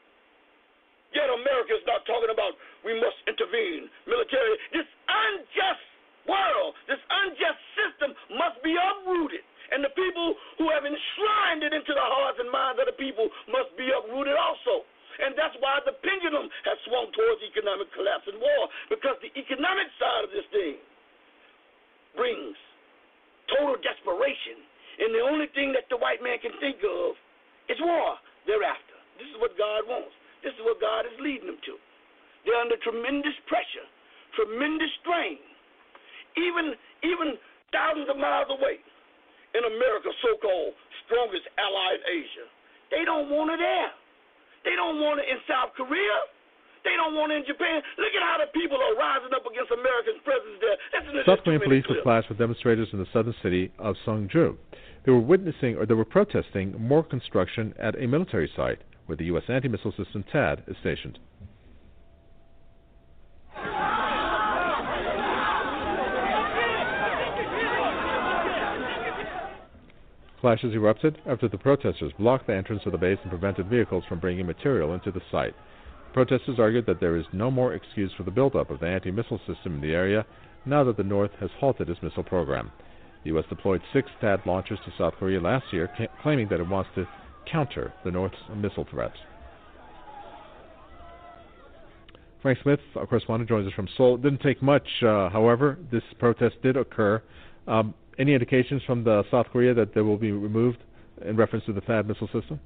E: Yet America's not talking about we must intervene militarily. This unjust world, this unjust system must be uprooted. And the people who have enshrined it into the hearts and minds of the people must be uprooted also. And that's why the pendulum has swung towards economic collapse and war, because the economic side of this thing brings total desperation. And the only thing that the white man can think of is war thereafter. This is what God wants. This is what God is leading them to. They're under tremendous pressure, tremendous strain. Even, even thousands of miles away in America's so-called strongest ally in Asia, they don't want it there. They don't want it in South Korea. They don't want it in Japan. Look at how the people are rising up against America's presence there. Listen to
M: South Korean police would clash with demonstrators in the southern city of Seongju. They were witnessing, or they were protesting, more construction at a military site where the U S anti-missile system THAAD is stationed. Clashes erupted after the protesters blocked the entrance of the base and prevented vehicles from bringing material into the site. Protesters argued that there is no more excuse for the buildup of the anti-missile system in the area now that the North has halted its missile program. The U S deployed six THAAD launchers to South Korea last year, ca- claiming that it wants to counter the North's missile threats. Frank Smith, our correspondent, joins us from Seoul. It didn't take much, uh, however. This protest did occur. Um, any indications from the South Korea that they will be removed in reference to the THAAD missile system?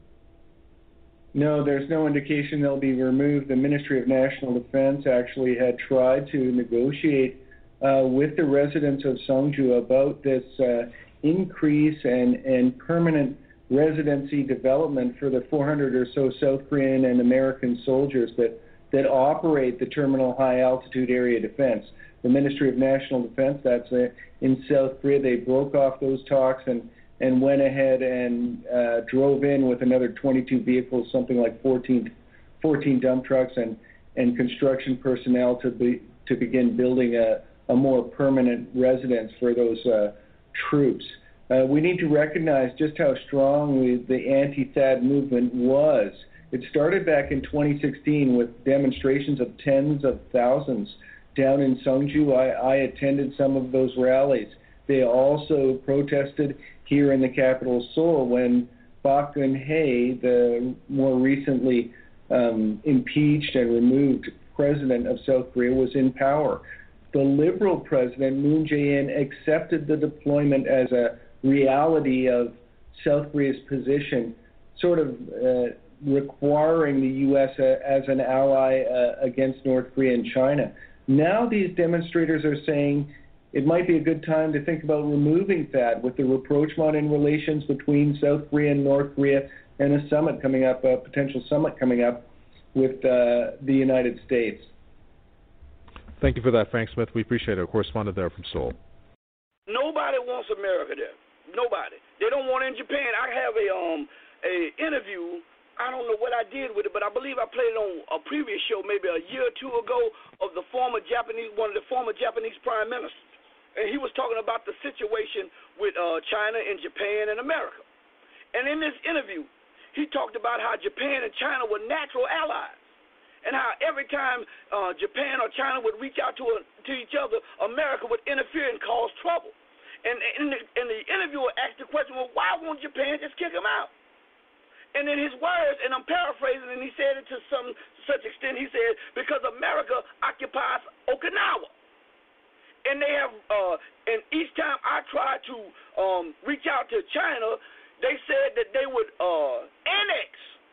N: No, there's no indication they'll be removed. The Ministry of National Defense actually had tried to negotiate uh, with the residents of Songju about this uh, increase and, and permanent residency development for the four hundred or so South Korean and American soldiers that, that operate the Terminal High Altitude Area Defense. The Ministry of National Defense, that's uh, in South Korea, they broke off those talks and and went ahead and uh, drove in with another twenty-two vehicles, something like fourteen, fourteen dump trucks and, and construction personnel to be to begin building a, a more permanent residence for those uh, troops. Uh, we need to recognize just how strong we, the anti-THAAD movement was. It started back in twenty sixteen with demonstrations of tens of thousands down in Songju. I, I attended some of those rallies. They also protested here in the capital, Seoul, when Park Geun-hye, the more recently um, impeached and removed president of South Korea, was in power. The liberal president, Moon Jae-in, accepted the deployment as a reality of South Korea's position, sort of uh, requiring the U S uh, as an ally uh, against North Korea and China. Now these demonstrators are saying it might be a good time to think about removing THAAD with the rapprochement in relations between South Korea and North Korea and a summit coming up, a potential summit coming up with uh, the United States.
M: Thank you for that, Frank Smith. We appreciate it. Our correspondent there from Seoul.
E: Nobody wants America there. Nobody. They don't want it in Japan. I have a um a interview. I don't know what I did with it, but I believe I played it on a previous show maybe a year or two ago of the former Japanese, one of the former Japanese prime ministers. And he was talking about the situation with uh, China and Japan and America. And in this interview, he talked about how Japan and China were natural allies, and how every time uh, Japan or China would reach out to, a, to each other, America would interfere and cause trouble. And in the, and the interviewer asked the question, well, why won't Japan just kick him out? And in his words, and I'm paraphrasing, and he said it to some such extent, he said, because America occupies Okinawa. And they have, uh, and each time I tried to um, reach out to China, they said that they would uh, annex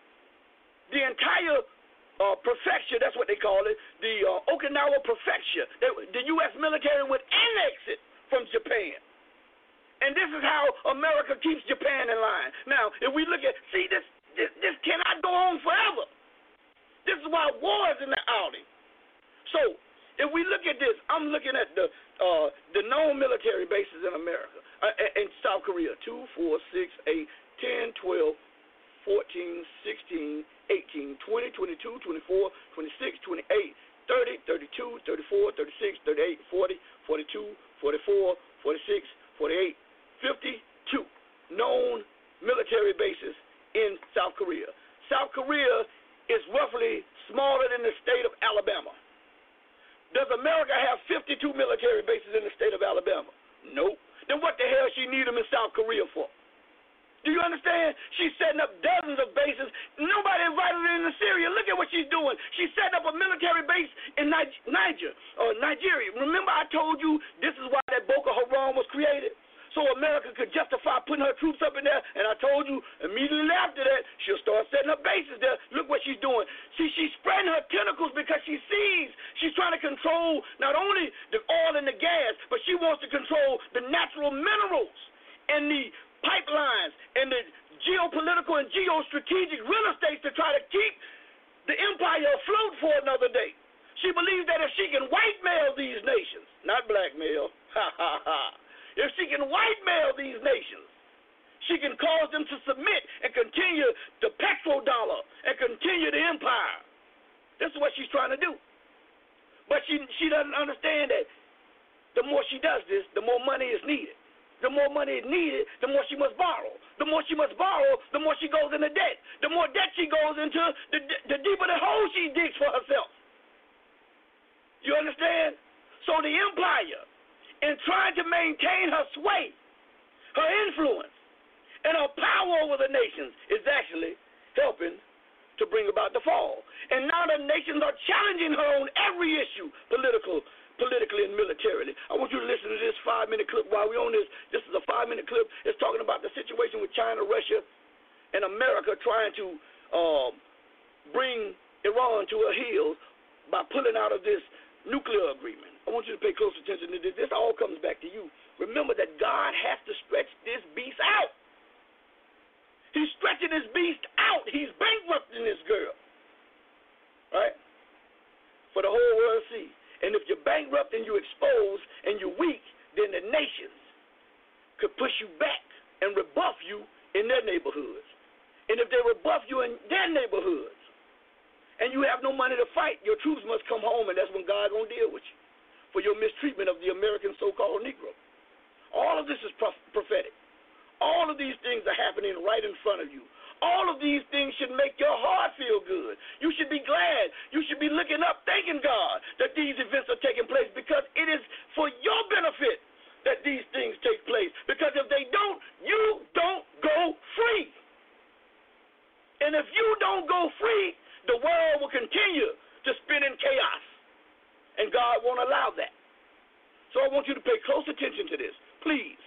E: the entire uh, prefecture, that's what they call it, the uh, Okinawa prefecture. They, the U S military would annex it from Japan. And this is how America keeps Japan in line. Now, if we look at, see, this, this, this cannot go on forever. This is why war is in the outing. So, if we look at this, I'm looking at the uh, the known military bases in America, uh, in South Korea, two, four, six, eight, ten, twelve, fourteen, sixteen, eighteen, twenty, twenty-two, twenty-four, twenty-six, twenty-eight, thirty, thirty-two, thirty-four, thirty-six, thirty-eight, forty, forty-two, forty-four, forty-six, forty-eight, fifty-two known military bases in South Korea. South Korea is roughly smaller than the state of Alabama. Does America have fifty-two military bases in the state of Alabama? Nope. Then what the hell she need them in South Korea for? Do you understand? She's setting up dozens of bases. Nobody invited her into Syria. Look at what she's doing. She's setting up a military base in Niger, or Nigeria. Remember I told you this is why that Boko Haram was created? So America could justify putting her troops up in there, and I told you immediately after that, she'll start setting up bases there. Look what she's doing. See, she's spreading her tentacles because she sees she's trying to control not only the oil and the gas, but she wants to control the natural minerals and the pipelines and the geopolitical and geostrategic real estate to try to keep the empire afloat for another day. She believes that if she can whitemail these nations, not blackmail, ha ha ha, if she can whitemail these nations, she can cause them to submit and continue the petrodollar and continue the empire. This is what she's trying to do. But she she doesn't understand that the more she does this, the more money is needed. The more money is needed, the more she must borrow. The more she must borrow, the more she goes into debt. The more debt she goes into, the, the deeper the hole she digs for herself. You understand? So the empire, in trying to maintain her sway, her influence, and her power over the nations, is actually helping to bring about the fall. And now the nations are challenging her on every issue, political, politically and militarily. I want you to listen to this five-minute clip while we're on this. This is a five-minute clip. It's talking about the situation with China, Russia, and America trying to uh, bring Iran to her heels by pulling out of this nuclear agreement. I want you to pay close attention to this. This all comes back to you. Remember that God has to stretch this beast out. He's stretching this beast out. He's bankrupting this girl. Right? For the whole world to see. And if you're bankrupt and you're exposed and you're weak, then the nations could push you back and rebuff you in their neighborhoods. And if they rebuff you in their neighborhoods, and you have no money to fight, your troops must come home, and that's when God's going to deal with you for your mistreatment of the American so-called Negro. All of this is prophetic. All of these things are happening right in front of you. All of these things should make your heart feel good. You should be glad. You should be looking up, thanking God that these events are taking place, because it is for your benefit that these things take place. Because if they don't, you don't go free. And if you don't go free, the world will continue to spin in chaos. And God won't allow that. So I want you to pay close attention to this, please.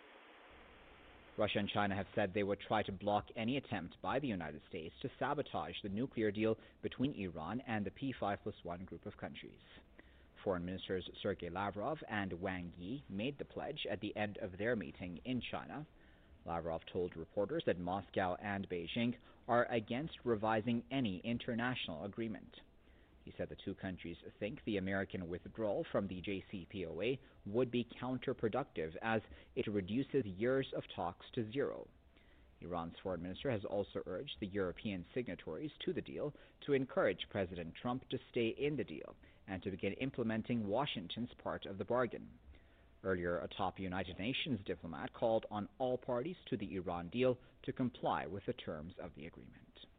O: Russia and China have said they would try to block any attempt by the United States to sabotage the nuclear deal between Iran and the P five plus one group of countries. Foreign Ministers Sergei Lavrov and Wang Yi made the pledge at the end of their meeting in China. Lavrov told reporters that Moscow and Beijing are against revising any international agreement. He said the two countries think the American withdrawal from the J C P O A would be counterproductive as it reduces years of talks to zero. Iran's foreign minister has also urged the European signatories to the deal to encourage President Trump to stay in the deal and to begin implementing Washington's part of the bargain. Earlier, a top United Nations diplomat called on all parties to the Iran deal to comply with the terms of the agreement.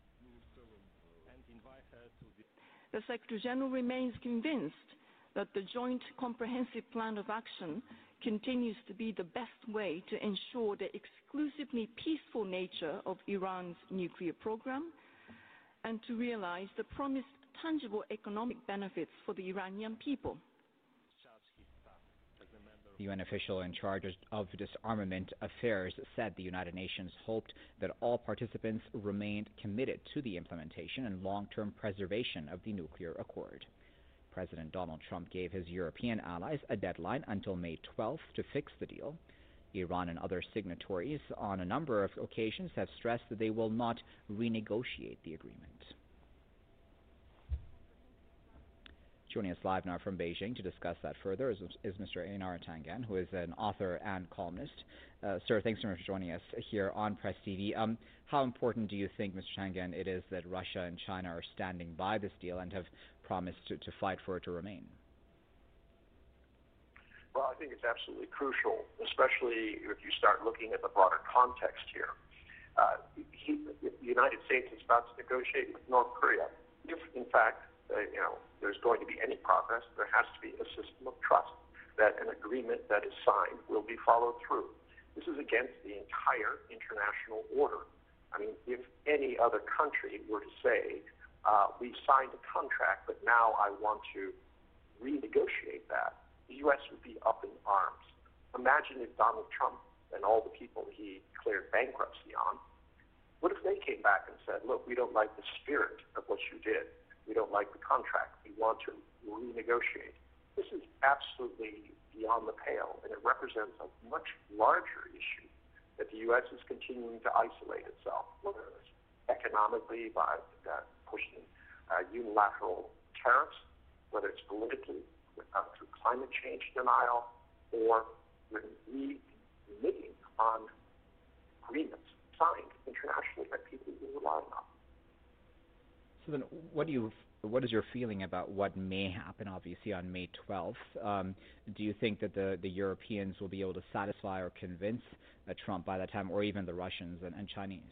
P: The Secretary General remains convinced that the Joint Comprehensive Plan of Action continues to be the best way to ensure the exclusively peaceful nature of Iran's nuclear program and to realize the promised tangible economic benefits for the Iranian people.
O: The U N official in charge of disarmament affairs said the United Nations hoped that all participants remained committed to the implementation and long-term preservation of the nuclear accord. President Donald Trump gave his European allies a deadline until May twelfth to fix the deal. Iran and other signatories on a number of occasions have stressed that they will not renegotiate the agreement. Joining us live now from Beijing to discuss that further is, is Mister Einar Tangen, who is an author and columnist. Uh, sir, thanks so much for joining us here on Press T V. Um, how important do you think, Mister Tangen, it is that Russia and China are standing by this deal and have promised to, to fight for it to remain?
Q: Well, I think it's absolutely crucial, especially if you start looking at the broader context here. Uh, he, the United States is about to negotiate with North Korea. If, in fact, uh, you know, there's going to be any progress, there has to be a system of trust that an agreement that is signed will be followed through. This is against the entire international order. I mean, if any other country were to say, uh, we signed a contract, but now I want to renegotiate that, the U S would be up in arms. Imagine if Donald Trump and all the people he declared bankruptcy on, what if they came back and said, look, we don't like the spirit of what you did. We don't like the contract. We want to renegotiate. This is absolutely beyond the pale, and it represents a much larger issue that the U S is continuing to isolate itself, whether it's economically by uh, pushing uh, unilateral tariffs, whether it's politically uh, through climate change denial, or remitting on agreements signed internationally by people who rely on.
O: So then, what do you, what is your feeling about what may happen? Obviously, on May twelfth, um, do you think that the, the Europeans will be able to satisfy or convince uh, Trump by that time, or even the Russians and, and Chinese?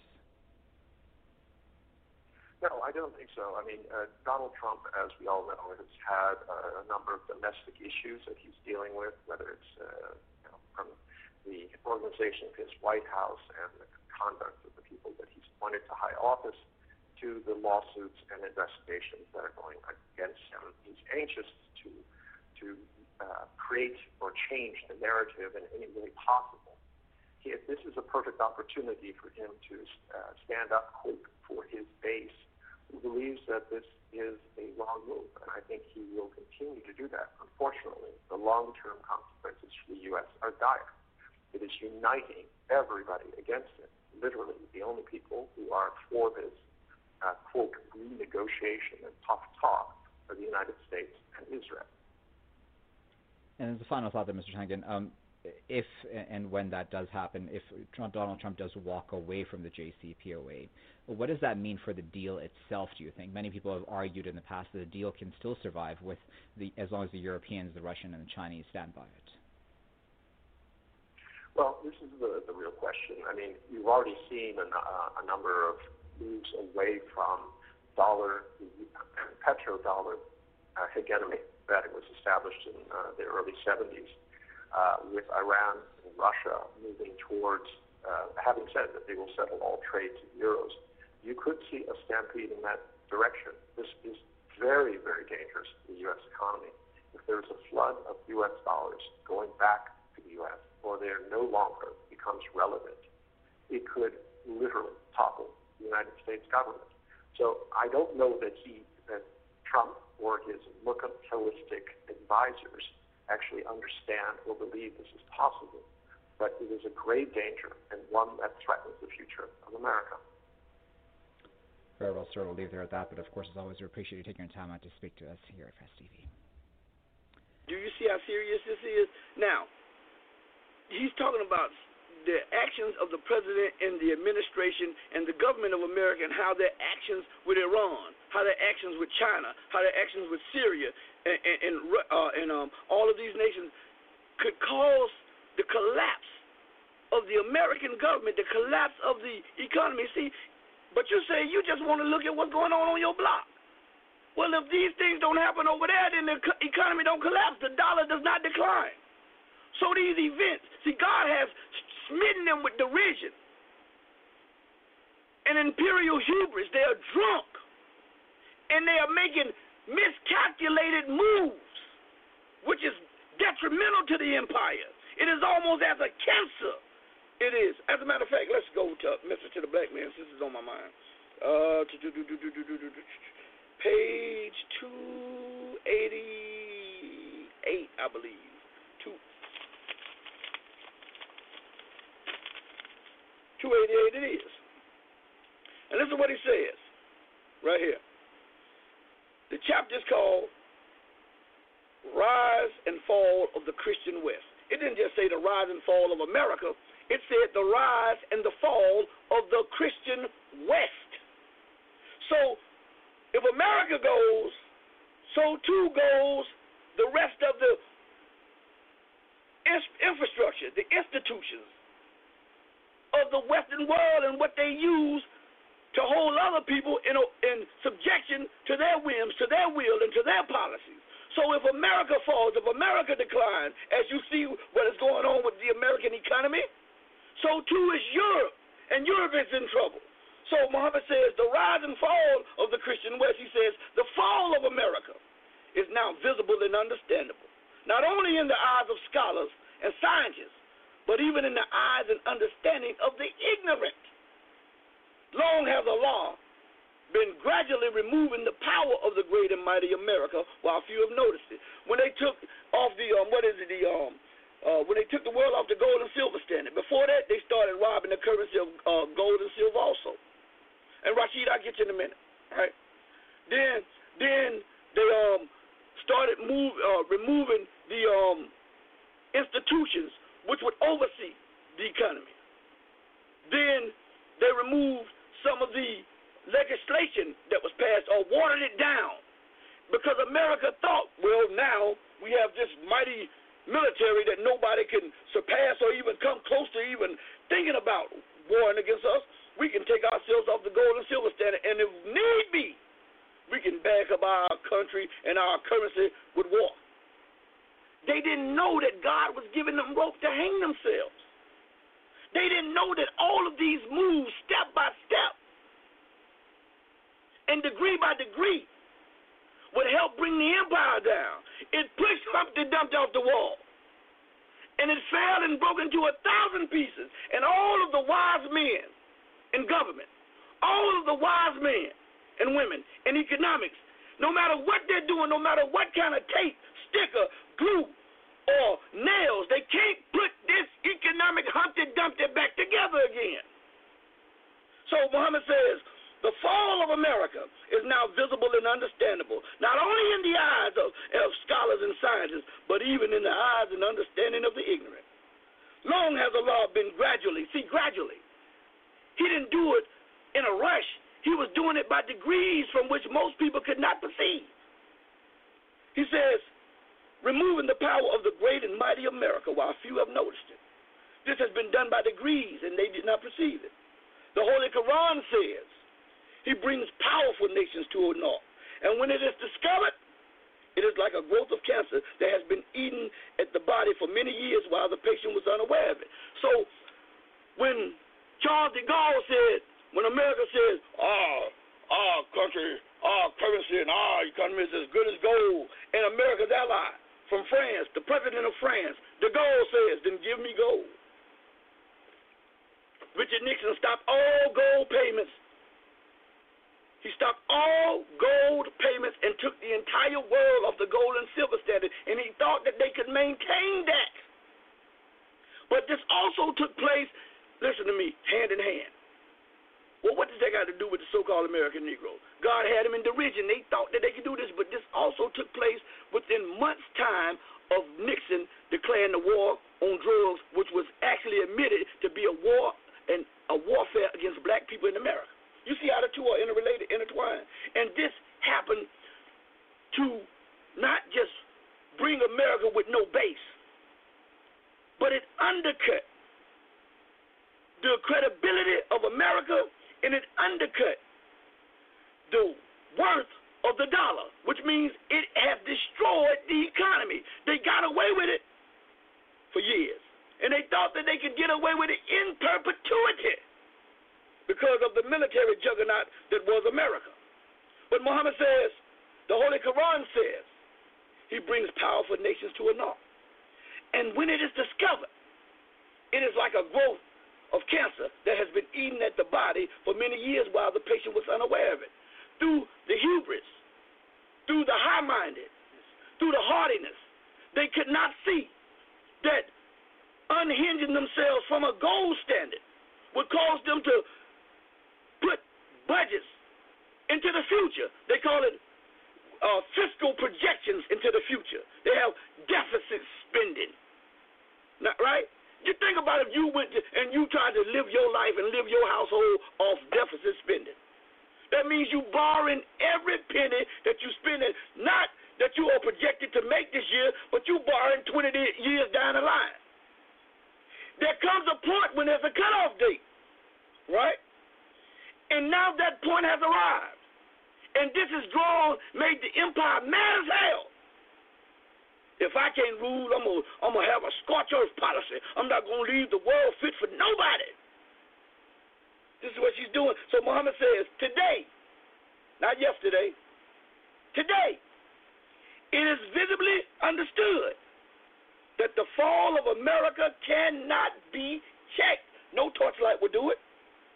Q: No, I don't think so. I mean, uh, Donald Trump, as we all know, has had uh, a number of domestic issues that he's dealing with, whether it's uh, you know, from the organization of his White House and the conduct of the people that he's appointed to high office, to the lawsuits and investigations that are going against him. He's anxious to to uh, create or change the narrative in any way possible. He, this is a perfect opportunity for him to uh, stand up for his base, who believes that this is a wrong move, and I think he will continue to do that. Unfortunately, the long-term consequences for the U S are dire. It is uniting everybody against it. Literally, the only people who are for this, uh, quote, renegotiation and tough talk are the United States and Israel.
O: And as a final thought there, Mister Tangen, um, if and when that does happen, if Trump, Donald Trump does walk away from the J C P O A, what does that mean for the deal itself, do you think? Many people have argued in the past that the deal can still survive with the, as long as the Europeans, the Russian, and the Chinese stand by it.
Q: Well, this is the, the real question. I mean, you've already seen a, uh, a number of moves away from dollar, petrodollar uh, hegemony that it was established in uh, the early seventies, uh, with Iran and Russia moving towards, uh, having said that they will settle all trade to euros. You could see a stampede in that direction. This is very, very dangerous to the U S economy. If there's a flood of U S dollars going back to the U S, or they're no longer becomes relevant, it could literally topple the United States government. So I don't know that he, that Trump or his mercantilistic advisors actually understand or believe this is possible, but it is a grave danger and one that threatens the future of America.
O: Very well, sir. We'll leave there at that, but of course, as always, we appreciate you taking your time out to speak to us here at Press T V.
E: Do you see how serious this is? Now, he's talking about the actions of the president and the administration and the government of America and how their actions with Iran, how their actions with China, how their actions with Syria and, and, and, uh, and um, all of these nations could cause the collapse of the American government, the collapse of the economy. See, but you say you just want to look at what's going on on your block. Well, if these things don't happen over there, then the economy don't collapse. The dollar does not decline. So these events, see, God has smitten them with derision and imperial hubris. They are drunk, and they are making miscalculated moves, which is detrimental to the empire. It is almost as a cancer. It is. As a matter of fact, let's go to Mister to the Black Man, since it's on my mind. Uh, page two eighty-eight, I believe. Two. two eighty-eight it is. And this is what he says right here. The chapter is called Rise and Fall of the Christian West. It didn't just say the rise and fall of America. It said the rise and the fall of the Christian West. So if America goes, so too goes the rest of the infrastructure, the institutions of the Western world and what they use to hold other people in, a, in subjection to their whims, to their will, and to their policies. So if America falls, if America declines, as you see what is going on with the American economy, so too is Europe, and Europe is in trouble. So Muhammad says the rise and fall of the Christian West, he says the fall of America is now visible and understandable, not only in the eyes of scholars and scientists, but even in the eyes and understanding of the ignorant. Long has Allah been gradually removing the power of the great and mighty America, while few have noticed it. When they took off the, um, what is it, the, um, uh, when they took the world off the gold and silver standard. Before that, they started robbing the currency of uh, gold and silver also. And Rashid, I'll get you in a minute, right? Then, then they um started move uh, removing the um institutions which would oversee the economy. Then they removed some of the legislation that was passed or watered it down because America thought, well, now we have this mighty military that nobody can surpass or even come close to even thinking about warring against us. We can take ourselves off the gold and silver standard, and if need be, we can back up our country and our currency with war. They didn't know that God was giving them rope to hang themselves. They didn't know that all of these moves, step by step, by degree would help bring the empire down. It pushed Humpty Dumpty off the wall. And it fell and broke into a thousand pieces. And all of the wise men in government, all of the wise men and women in economics, no matter what they're doing, no matter what kind of tape, sticker, glue, or nails, they can't put this economic Humpty Dumpty back together again. So Muhammad says, the fall of America is now visible and understandable, not only in the eyes of, of scholars and scientists, but even in the eyes and understanding of the ignorant. Long has Allah been gradually, see, gradually. He didn't do it in a rush. He was doing it by degrees from which most people could not perceive. He says, removing the power of the great and mighty America while few have noticed it. This has been done by degrees, and they did not perceive it. The Holy Quran says, he brings powerful nations to a naught. And when it is discovered, it is like a growth of cancer that has been eaten at the body for many years while the patient was unaware of it. So when Charles de Gaulle said, when America says, oh, our country, our currency, and our economy is as good as gold, and America's ally from France, the president of France, de Gaulle says, then give me gold. Richard Nixon stopped all gold payments. He stopped all gold payments and took the entire world off the gold and silver standard, and he thought that they could maintain that. But this also took place, listen to me, hand in hand. Well, what does that got to do with the so-called American Negro? God had them in derision. They thought that they could do this, but this also took place within months' time of Nixon declaring the war on drugs, which was actually admitted to be a war and a warfare against black people in America. You see how the two are interrelated, intertwined. And this happened to not just bring America with no base, but it undercut the credibility of America, and it undercut the worth of the dollar, which means it has destroyed the economy. They got away with it for years, and they thought that they could get away with it in perpetuity because of the military juggernaut that was America. But Muhammad says, the Holy Quran says, he brings powerful nations to a naught. And when it is discovered, it is like a growth of cancer that has been eaten at the body for many years while the patient was unaware of it. Through the hubris, through the high-minded, through the haughtiness, they could not see that unhinging themselves from a gold standard would cause them to put budgets into the future. They call it uh, fiscal projections into the future. They have deficit spending. Not right? You think about if you went to, and you tried to live your life and live your household off deficit spending. That means you borrowing every penny that you spend, not that you are projected to make this year, but you borrowing twenty years down the line. There comes a point when there's a cutoff date, right? And now that point has arrived. And this has drawn, made the empire mad as hell. If I can't rule, I'm going I'm to have a scorched earth policy. I'm not going to leave the world fit for nobody. This is what she's doing. So Muhammad says, today, not yesterday, today, it is visibly understood that the fall of America cannot be checked. No torchlight will do it.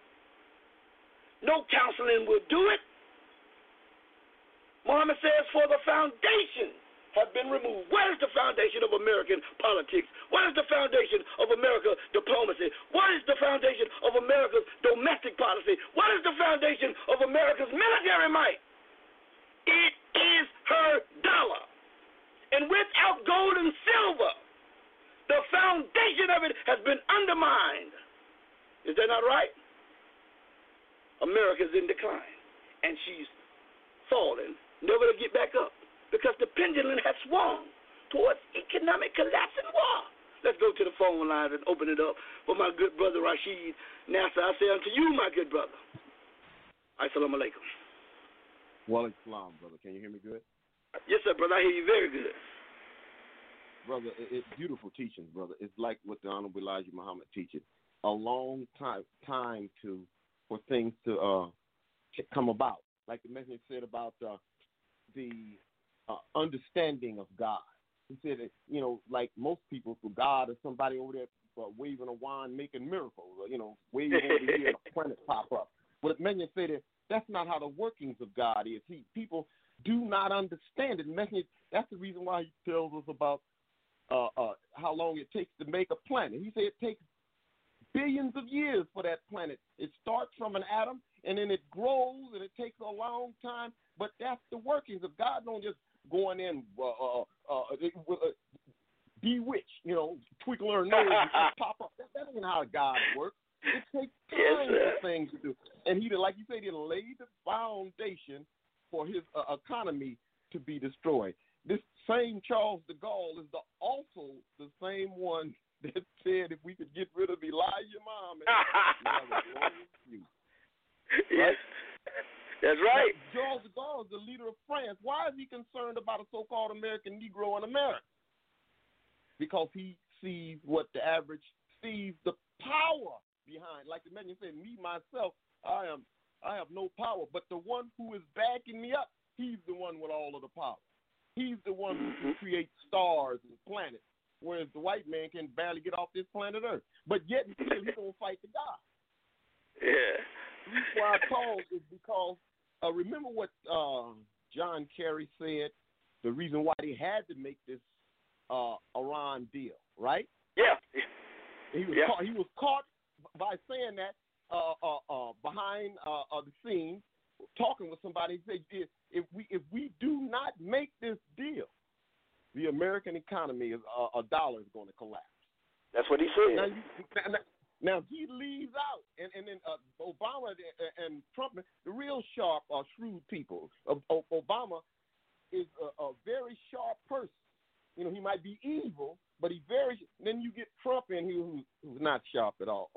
E: No counseling will do it. Muhammad says, for the foundation have been removed. What is the foundation of American politics? What is the foundation of America's diplomacy? What is the foundation of America's domestic policy? What is the foundation of America's military might? It is her dollar. And without gold and silver, the foundation of it has been undermined. Is that not right? America's in decline, and she's falling, never to get back up, because the pendulum has swung towards economic collapse and war. Let's go to the phone line and open it up for my good brother Rashid Nasser. I say unto you, my good brother, Assalamu alaikum.
R: Wa alaikum salam, brother. Can you hear me good?
E: Yes, sir, brother. I hear you very good.
R: Brother, it's beautiful teaching, brother. It's like what the Honorable Elijah Muhammad teaches. A long time time to for things to uh come about. like the message said about uh, the uh, understanding of God. He said that, you know, like most people, for God is somebody over there uh, waving a wand, making miracles, or, you know, waving over here and a planet pop up. But Message said that that's not how the workings of God is. He, people do not understand it. Message, that's the reason why he tells us about uh, uh, how long it takes to make a planet. He said it takes billions of years for that planet. It starts from an atom, and then it grows, and it takes a long time. But that's the workings of God. Don't just go in and uh, uh, uh, uh, bewitch, you know, twinkle her nose and just pop up. That, that ain't how God works. It takes time yes, for things to do. And he, like you said, he laid the foundation for his uh, economy to be destroyed. This same Charles de Gaulle is the, also the same one that said if we could get rid of Elijah Muhammad, we have a glorious future.
E: Yes, that's right.
R: Now, Charles de Gaulle is the leader of France. Why is he concerned about a so-called American Negro in America? Because he sees what the average sees, the power behind. Like the man said, me, myself, I am, I have no power. But the one who is backing me up, he's the one with all of the power. He's the one who can create stars and planets, whereas the white man can barely get off this planet Earth. But yet still, he's going to fight the God.
E: Yeah.
R: The reason why I called is because, uh, remember what uh, John Kerry said, the reason why they had to make this uh, Iran deal, right?
E: Yeah.
R: He was,
E: yeah.
R: caught, he was caught by saying that uh, uh, uh, behind uh, uh, the scenes, talking with somebody. He said, if, if we if we do not make this deal, the American economy is uh, a dollar is going to collapse.
E: That's what he said.
R: Now, you, now, now he leaves out, and and then uh, Obama and, and Trump, the real sharp, uh, shrewd people. Uh, Obama is a, a very sharp person. You know, he might be evil, but he very. Then you get Trump in here, who, who's not sharp at all.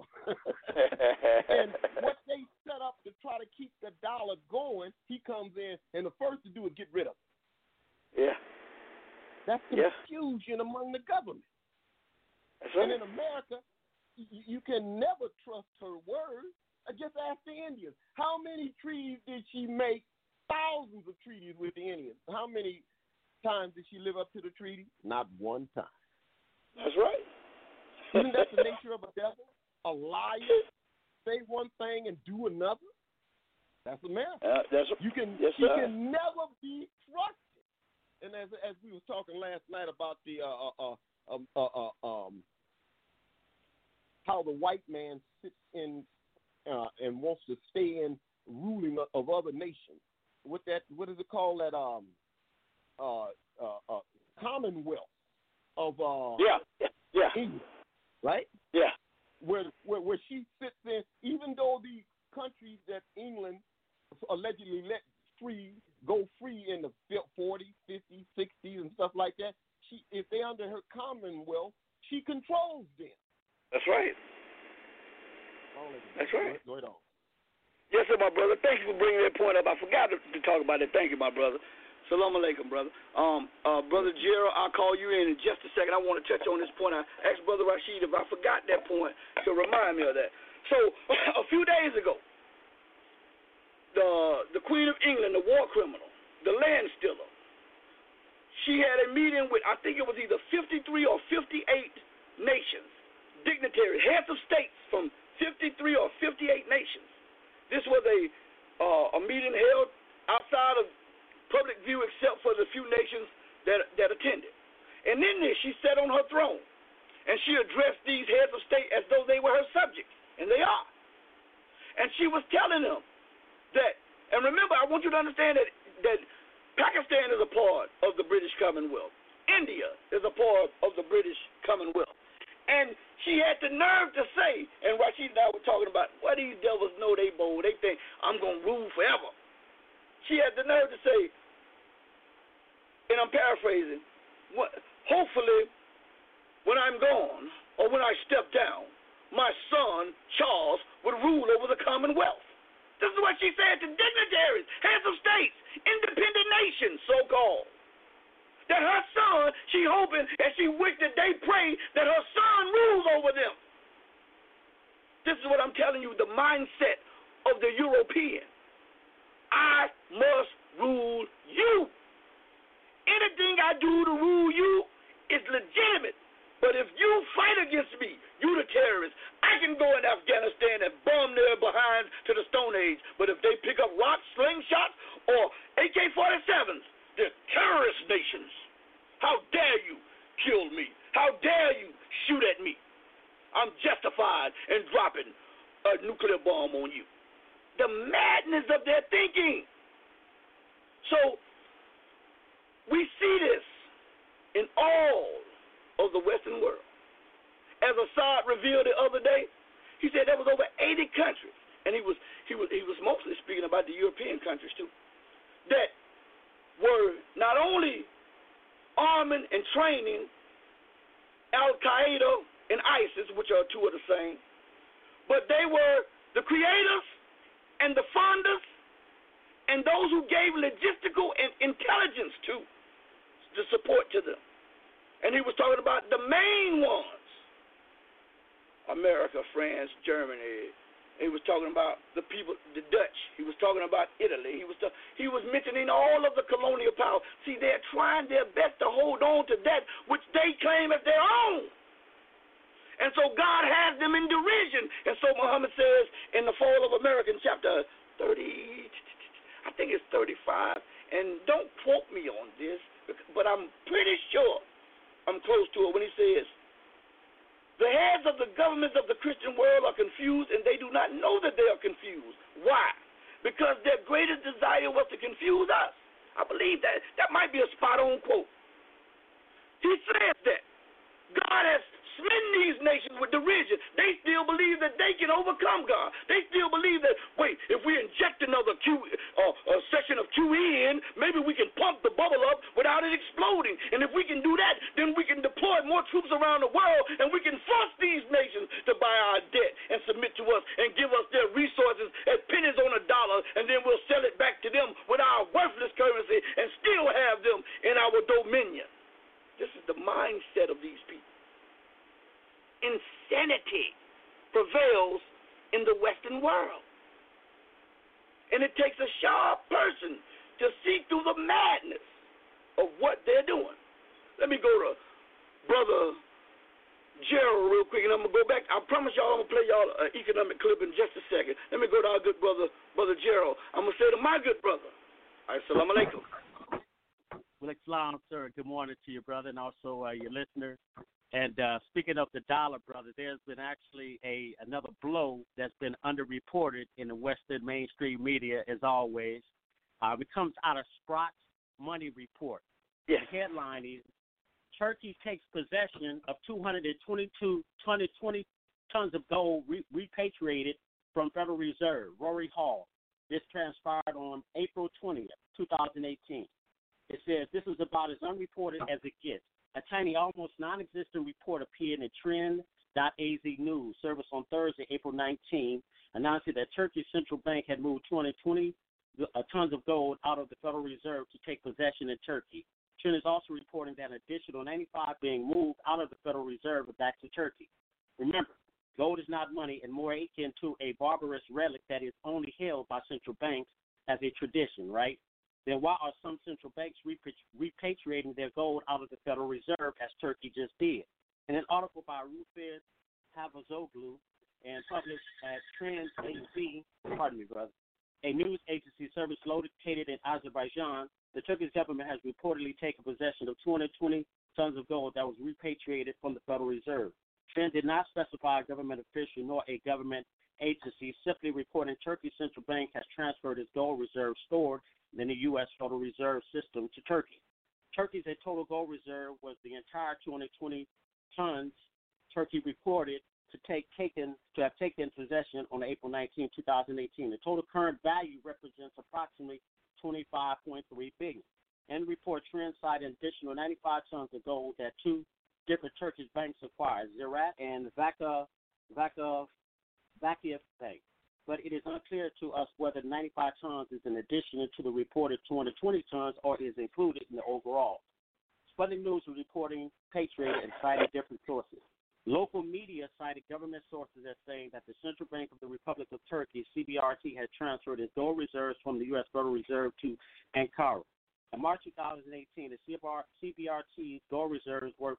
R: And what they set up to try to keep the dollar going, he comes in, and the first to do is get rid of it.
E: Yeah.
R: That's confusion yeah. among the government.
E: That's right.
R: And in America, you, you can never trust her word. I just ask the Indians, how many treaties did she make? Thousands of treaties with the Indians. How many times did she live up to the treaty? Not one time.
E: That's right.
R: Isn't that the nature of a devil? A liar, say one thing and do another? That's America.
E: Uh, that's a,
R: you can
E: yes,
R: you
E: sir.
R: can never be trusted. And as as we were talking last night about the uh, uh, um, uh, uh, um, how the white man sits in uh, and wants to stay in ruling of, of other nations. What that what is it called? That um uh uh, uh Commonwealth of uh
E: yeah yeah, yeah.
R: England, right?
E: Yeah.
R: Where, where where she sits in, even though the countries that England allegedly let free go free in the forties, fifties, sixties, and stuff like that, she if they're under her Commonwealth, she controls them.
E: That's right. That's right.
R: Go ahead on.
E: Yes, sir, my brother. Thank you for bringing that point up. I forgot to, to talk about it. Thank you, my brother. Salam alaikum, brother. Um, uh, Brother Gerald, I'll call you in in just a second. I want to touch on this point. I asked Brother Rashid if I forgot that point to remind me of that. So, a few days ago, the the Queen of England, the war criminal, the land stealer, she had a meeting with, I think it was either fifty-three or fifty-eight nations, dignitaries, heads of states from fifty-three or fifty-eight nations. This was a uh, a meeting held outside of public view except for the few nations that that attended. And in this, she sat on her throne, and she addressed these heads of state as though they were her subjects, and they are. And she was telling them that, and remember, I want you to understand that, that Pakistan is a part of the British Commonwealth. India is a part of the British Commonwealth. And she had the nerve to say, and Rashid and I were talking about, well, these devils know they bold. They think I'm going to rule forever. She had the nerve to say, and I'm paraphrasing, what, hopefully when I'm gone or when I step down, my son, Charles, would rule over the Commonwealth. This is what she said to dignitaries, heads of states, independent nations, so-called. That her son, she hoping and she wished that they pray that her son rules over them. This is what I'm telling you, the mindset of the European. I must rule you. Anything I do to rule you is legitimate. But if you fight against me, you the terrorist, I can go in Afghanistan and bomb their behinds to the Stone Age. But if they pick up rocks, slingshots, or A K forty-sevens, they're terrorist nations. How dare you kill me? How dare you shoot at me? I'm justified in dropping a nuclear bomb on you. The madness of their thinking. So, we see this in all of the Western world. As Assad revealed the other day, he said there was over eighty countries, and he was he was he was mostly speaking about the European countries too, that were not only arming and training Al Qaeda and ISIS, which are two of the same, but they were the creators and the funders and those who gave logistical and intelligence to the support to them. And he was talking about the main ones, America, France, Germany. He was talking about the people, the Dutch. He was talking about Italy. He was ta- he was mentioning all of the colonial power. See, they're trying their best to hold on to that which they claim as their own. And so God has them in derision. And so Muhammad says in the Fall of America, in chapter thirty, I think it's thirty-five, and don't quote me on this, but I'm pretty sure I'm close to it when he says, the heads of the governments of the Christian world are confused, and they do not know that they are confused. Why? Because their greatest desire was to confuse us. I believe that. That might be a spot-on quote. He says that God has smitten these nations with derision. They still believe that they can overcome God. They still believe that, wait, if we inject another Q, uh, a section of Q E in, maybe we can pump the bubble up without it exploding. And if we can do that, then we can deploy more troops around the world, and we can force these nations to buy our debt and submit to us and give us their resources at pennies on a dollar, and then we'll sell it back to them with our worthless currency and still have them in our dominion. This is the mindset of these people. Insanity prevails in the Western world. And it takes a sharp person to see through the madness of what they're doing. Let me go to Brother Gerald real quick, and I'm going to go back. I promise y'all I'm going to play y'all an economic clip in just a second. Let me go to our good brother, Brother Gerald. I'm going to say to my good brother, Assalamu alaikum.
S: Well, Islam, sir. Good morning to you, brother, and also uh, your listeners. And uh, speaking of the dollar, brother, there's been actually a another blow that's been underreported in the Western mainstream media, as always. Uh, it comes out of Sprott's Money Report.
E: Yes.
S: The headline is, Turkey takes possession of two hundred twenty-two tons of gold re- repatriated from Federal Reserve, Rory Hall. This transpired on April twentieth, twenty eighteen. It says this is about as unreported as it gets. A tiny, almost non-existent report appeared in Trend dot A Z News service on Thursday, April nineteenth, announcing that Turkey's central bank had moved two hundred twenty uh, tons of gold out of the Federal Reserve to take possession in Turkey. Trend is also reporting that an additional ninety-five being moved out of the Federal Reserve back to Turkey. Remember, gold is not money and more akin to a barbarous relic that is only held by central banks as a tradition, right? Then why are some central banks repatriating their gold out of the Federal Reserve, as Turkey just did? In an article by Rufus Havazoglu and published at Trend A Z, pardon me, brother, a news agency service located in Azerbaijan, the Turkish government has reportedly taken possession of two hundred twenty tons of gold that was repatriated from the Federal Reserve. Trend did not specify a government official nor a government agency, simply reporting Turkey's central bank has transferred its gold reserve stored in the U S Federal Reserve System to Turkey. Turkey's total gold reserve was the entire two hundred twenty tons Turkey reported to take taken to have taken possession on April nineteenth, twenty eighteen. The total current value represents approximately twenty-five point three billion dollars. In the report, Trend cited an additional ninety-five tons of gold that two different Turkish banks acquired, Ziraat and Vakıf Vakıf Vakıf Bank. But it is unclear to us whether ninety-five tons is in addition to the reported two hundred twenty tons or is included in the overall. Sputnik News was reporting Patriot and citing different sources. Local media cited government sources as saying that the Central Bank of the Republic of Turkey, C B R T, had transferred its gold reserves from the U S Federal Reserve to Ankara. In March two thousand eighteen, the C B R T's gold reserves were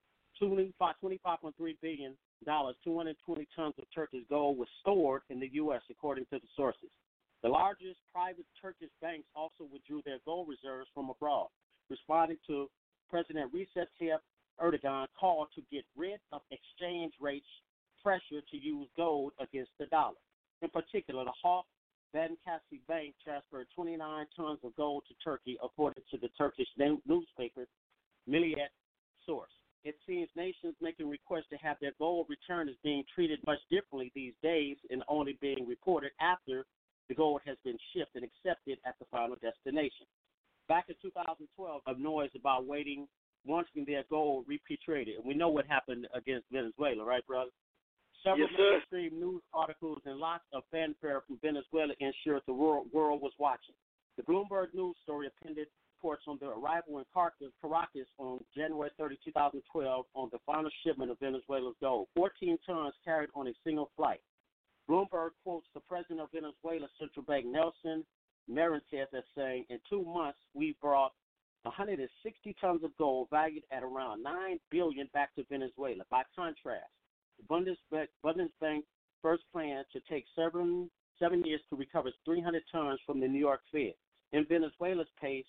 S: twenty-five point three billion dollars. two hundred twenty tons of Turkish gold was stored in the U S, according to the sources. The largest private Turkish banks also withdrew their gold reserves from abroad, responding to President Recep Tayyip Erdogan's call to get rid of exchange rates pressure to use gold against the dollar. In particular, the Halk Bankasi Bank transferred twenty-nine tons of gold to Turkey, according to the Turkish newspaper Milliyet source. It seems nations making requests to have their gold returned is being treated much differently these days and only being reported after the gold has been shipped and accepted at the final destination. Back in two thousand twelve, a noise about waiting, wanting their gold repatriated. And we know what happened against Venezuela, right, brother? Several
E: yes,
S: mainstream news articles and lots of fanfare from Venezuela ensured the world, world was watching. The Bloomberg News story appended reports on the arrival in Caracas on January thirtieth, two thousand twelve, on the final shipment of Venezuela's gold, fourteen tons carried on a single flight. Bloomberg quotes the president of Venezuela's central bank, Nelson Marentes, as saying, in two months, we brought one hundred sixty tons of gold valued at around nine billion dollars back to Venezuela. By contrast, the Bundesbank, Bundesbank first planned to take seven, seven years to recover three hundred tons from the New York Fed. In Venezuela's pace,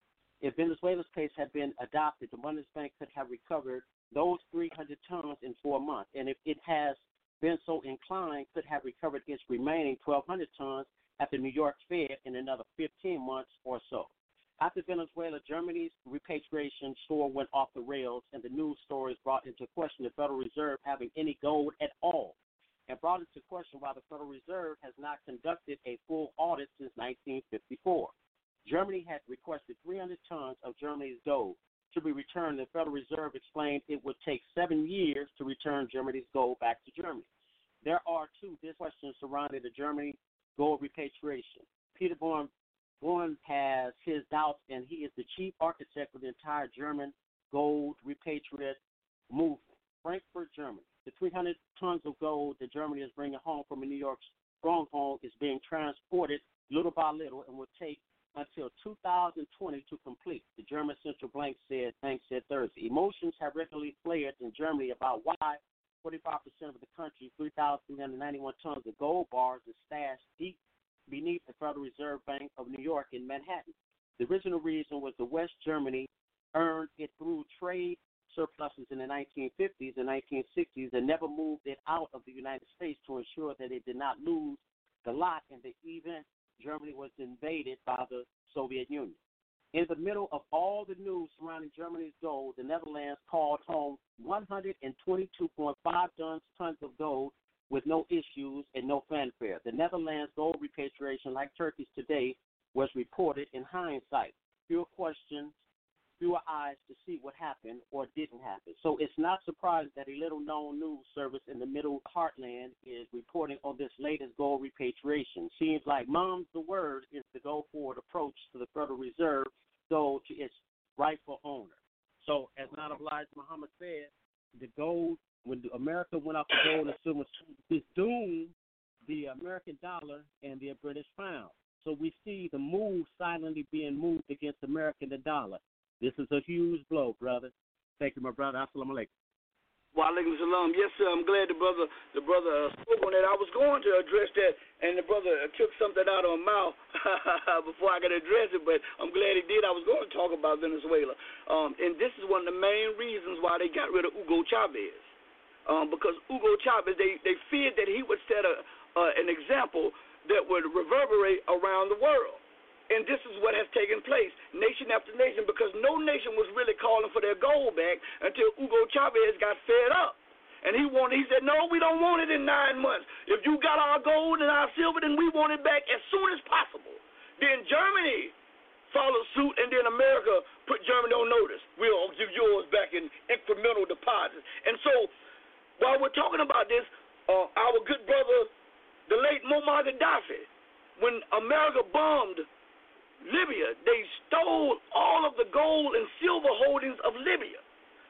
S: if Venezuela's pace had been adopted, the Bundesbank could have recovered those three hundred tons in four months. And if it has been so inclined, could have recovered its remaining twelve hundred tons at the New York Fed in another fifteen months or so. After Venezuela, Germany's repatriation store went off the rails, and the news stories brought into question the Federal Reserve having any gold at all, and brought into question why the Federal Reserve has not conducted a full audit since nineteen fifty-four. Germany had requested three hundred tons of Germany's gold to be returned. The Federal Reserve explained it would take seven years to return Germany's gold back to Germany. There are two questions surrounding the Germany gold repatriation. Peter Born, Born has his doubts, and he is the chief architect of the entire German gold repatriate movement. Frankfurt, Germany. The three hundred tons of gold that Germany is bringing home from a New York stronghold is being transported little by little and will take until two thousand twenty to complete, the German central bank said, bank said Thursday. Emotions have regularly flared in Germany about why forty-five percent of the country's three thousand three hundred ninety-one tons of gold bars is stashed deep beneath the Federal Reserve Bank of New York in Manhattan. The original reason was the West Germany earned it through trade surpluses in the nineteen fifties and nineteen sixties and never moved it out of the United States to ensure that it did not lose the lot in the event Germany was invaded by the Soviet Union. In the middle of all the news surrounding Germany's gold, the Netherlands called home one hundred twenty-two point five tons of gold with no issues and no fanfare. The Netherlands gold repatriation, like Turkey's today, was reported in hindsight. Fewer questions, fewer eyes to see what happened or didn't happen. So it's not surprising that a little-known news service in the middle heartland is reporting on this latest gold repatriation. Seems like mom's the word is the go-forward approach to the Federal Reserve, though to its rightful owner. So as not obliged Muhammad said, the gold, when America went off the gold and silver, it's doomed the American dollar and the British pound. So we see the move silently being moved against America and the dollar. This is a huge blow, brother. Thank you, my brother. Assalamu alaikum.
E: Wa alaikum salam. Yes, sir. I'm glad the brother the brother uh, spoke on that. I was going to address that, and the brother uh, took something out of my mouth before I could address it, but I'm glad he did. I was going to talk about Venezuela. Um, and this is one of the main reasons why they got rid of Hugo Chavez. Um, because Hugo Chavez, they, they feared that he would set a, uh, an example that would reverberate around the world. And this is what has taken place, nation after nation, because no nation was really calling for their gold back until Hugo Chavez got fed up. And he wanted, he said, no, we don't want it in nine months. If you got our gold and our silver, then we want it back as soon as possible. Then Germany followed suit, and then America put Germany on notice. We'll give yours back in incremental deposits. And so while we're talking about this, uh, our good brother, the late Muammar Gaddafi, when America bombed Libya, they stole all of the gold and silver holdings of Libya.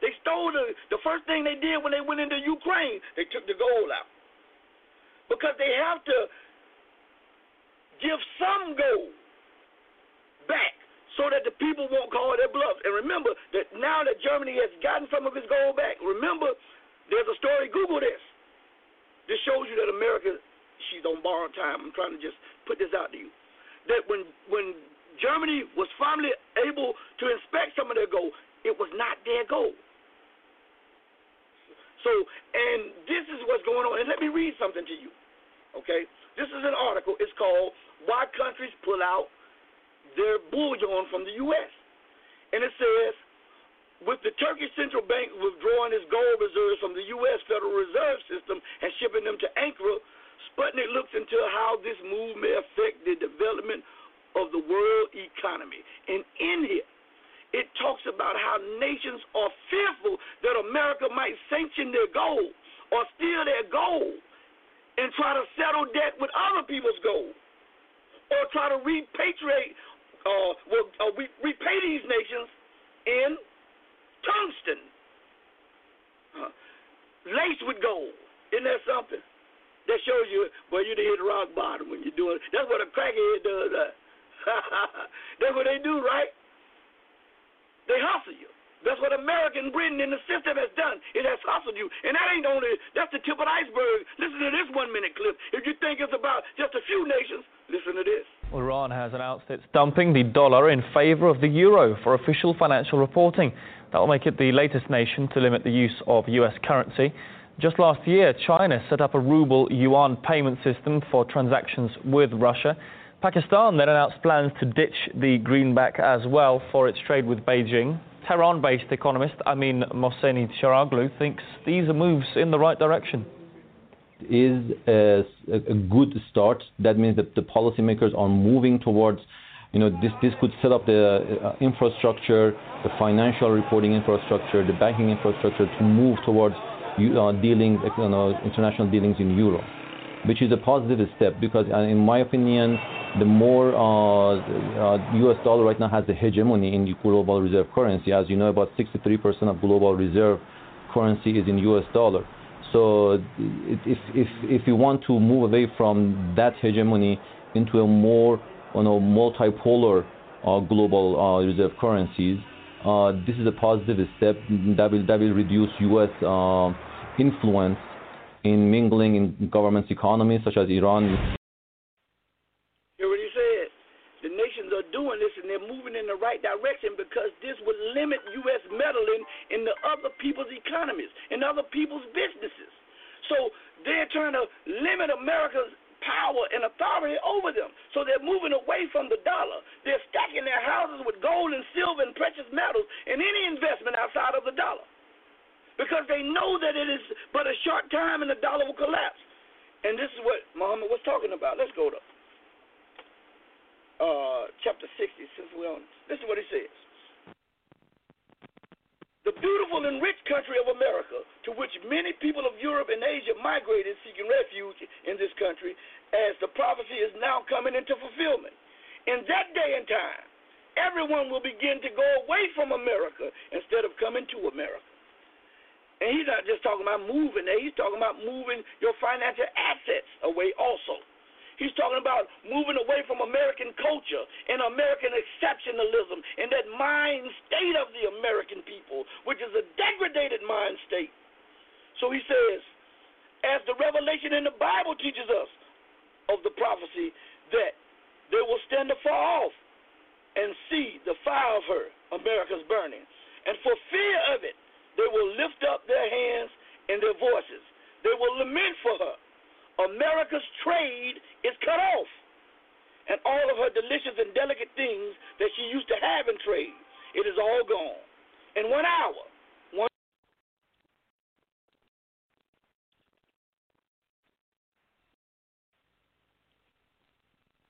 E: They stole the, the first thing they did when they went into Ukraine, they took the gold out. Because they have to give some gold back so that the people won't call their bluffs. And remember that now that Germany has gotten some of its gold back, remember, there's a story, Google this. This shows you that America, she's on borrowed time. I'm trying to just put this out to you. That when when Germany was finally able to inspect some of their gold, it was not their gold. So, and this is what's going on. And let me read something to you, okay? This is an article. It's called Why Countries Pull Out Their Bullion from the U S And it says, with the Turkish Central Bank withdrawing its gold reserves from the U S Federal Reserve System and shipping them to Ankara, Sputnik looks into how this move may affect the development of the world economy. And in here, it talks about how nations are fearful that America might sanction their gold or steal their gold and try to settle debt with other people's gold, or try to repatriate, uh, well, uh, we repay these nations in tungsten, uh, laced with gold. Isn't that something? That shows you, well, you done hit the rock bottom when you're doing it. That's what a crackhead does. Uh. That's what they do, right? They hustle you. That's what American Britain and the system has done. It has hustled you. And that ain't only, that's the tip of the iceberg. Listen to this one-minute clip. If you think it's about just a few nations, listen to this.
T: Iran has announced it's dumping the dollar in favor of the euro for official financial reporting. That will make it the latest nation to limit the use of U S currency. Just last year, China set up a ruble-yuan payment system for transactions with Russia. Pakistan then announced plans to ditch the greenback as well for its trade with Beijing. Tehran-based economist Amin Mohseni Charaglu thinks these are moves in the right direction.
U: Is a, a good start. That means that the policymakers are moving towards, you know, this, this could set up the uh, infrastructure, the financial reporting infrastructure, the banking infrastructure to move towards uh, dealing, you know, international dealings in euro, which is a positive step because, uh, in my opinion, the more uh, uh, U S dollar right now has the hegemony in the global reserve currency. As you know, about sixty-three percent of global reserve currency is in U S dollar. So if if if you want to move away from that hegemony into a more, you know, multipolar uh, global uh, reserve currencies, uh, this is a positive step that will that will reduce U S uh, influence in mingling in governments' economies such as Iran.
E: You already said the nations are doing this and they're moving in the right direction because this would limit U S meddling in the other people's economies and other people's businesses. So they're trying to limit America's power and authority over them. So they're moving away from the dollar. They're stacking their houses with gold and silver and precious metals and any investment outside of the dollar, because they know that it is but a short time and the dollar will collapse. And this is what Muhammad was talking about. Let's go to uh, chapter sixty, since we're on. This is what he says. The beautiful and rich country of America, to which many people of Europe and Asia migrated seeking refuge in this country, as the prophecy is now coming into fulfillment. In that day and time, everyone will begin to go away from America instead of coming to America. And he's not just talking about moving there. He's talking about moving your financial assets away also. He's talking about moving away from American culture and American exceptionalism and that mind state of the American people, which is a degraded mind state. So he says, as the revelation in the Bible teaches us of the prophecy, that they will stand afar off and see the fire of her, America's burning. And for fear of it, they will lift up their hands and their voices. They will lament for her. America's trade is cut off, and all of her delicious and delicate things that she used to have in trade, it is all gone. In one hour,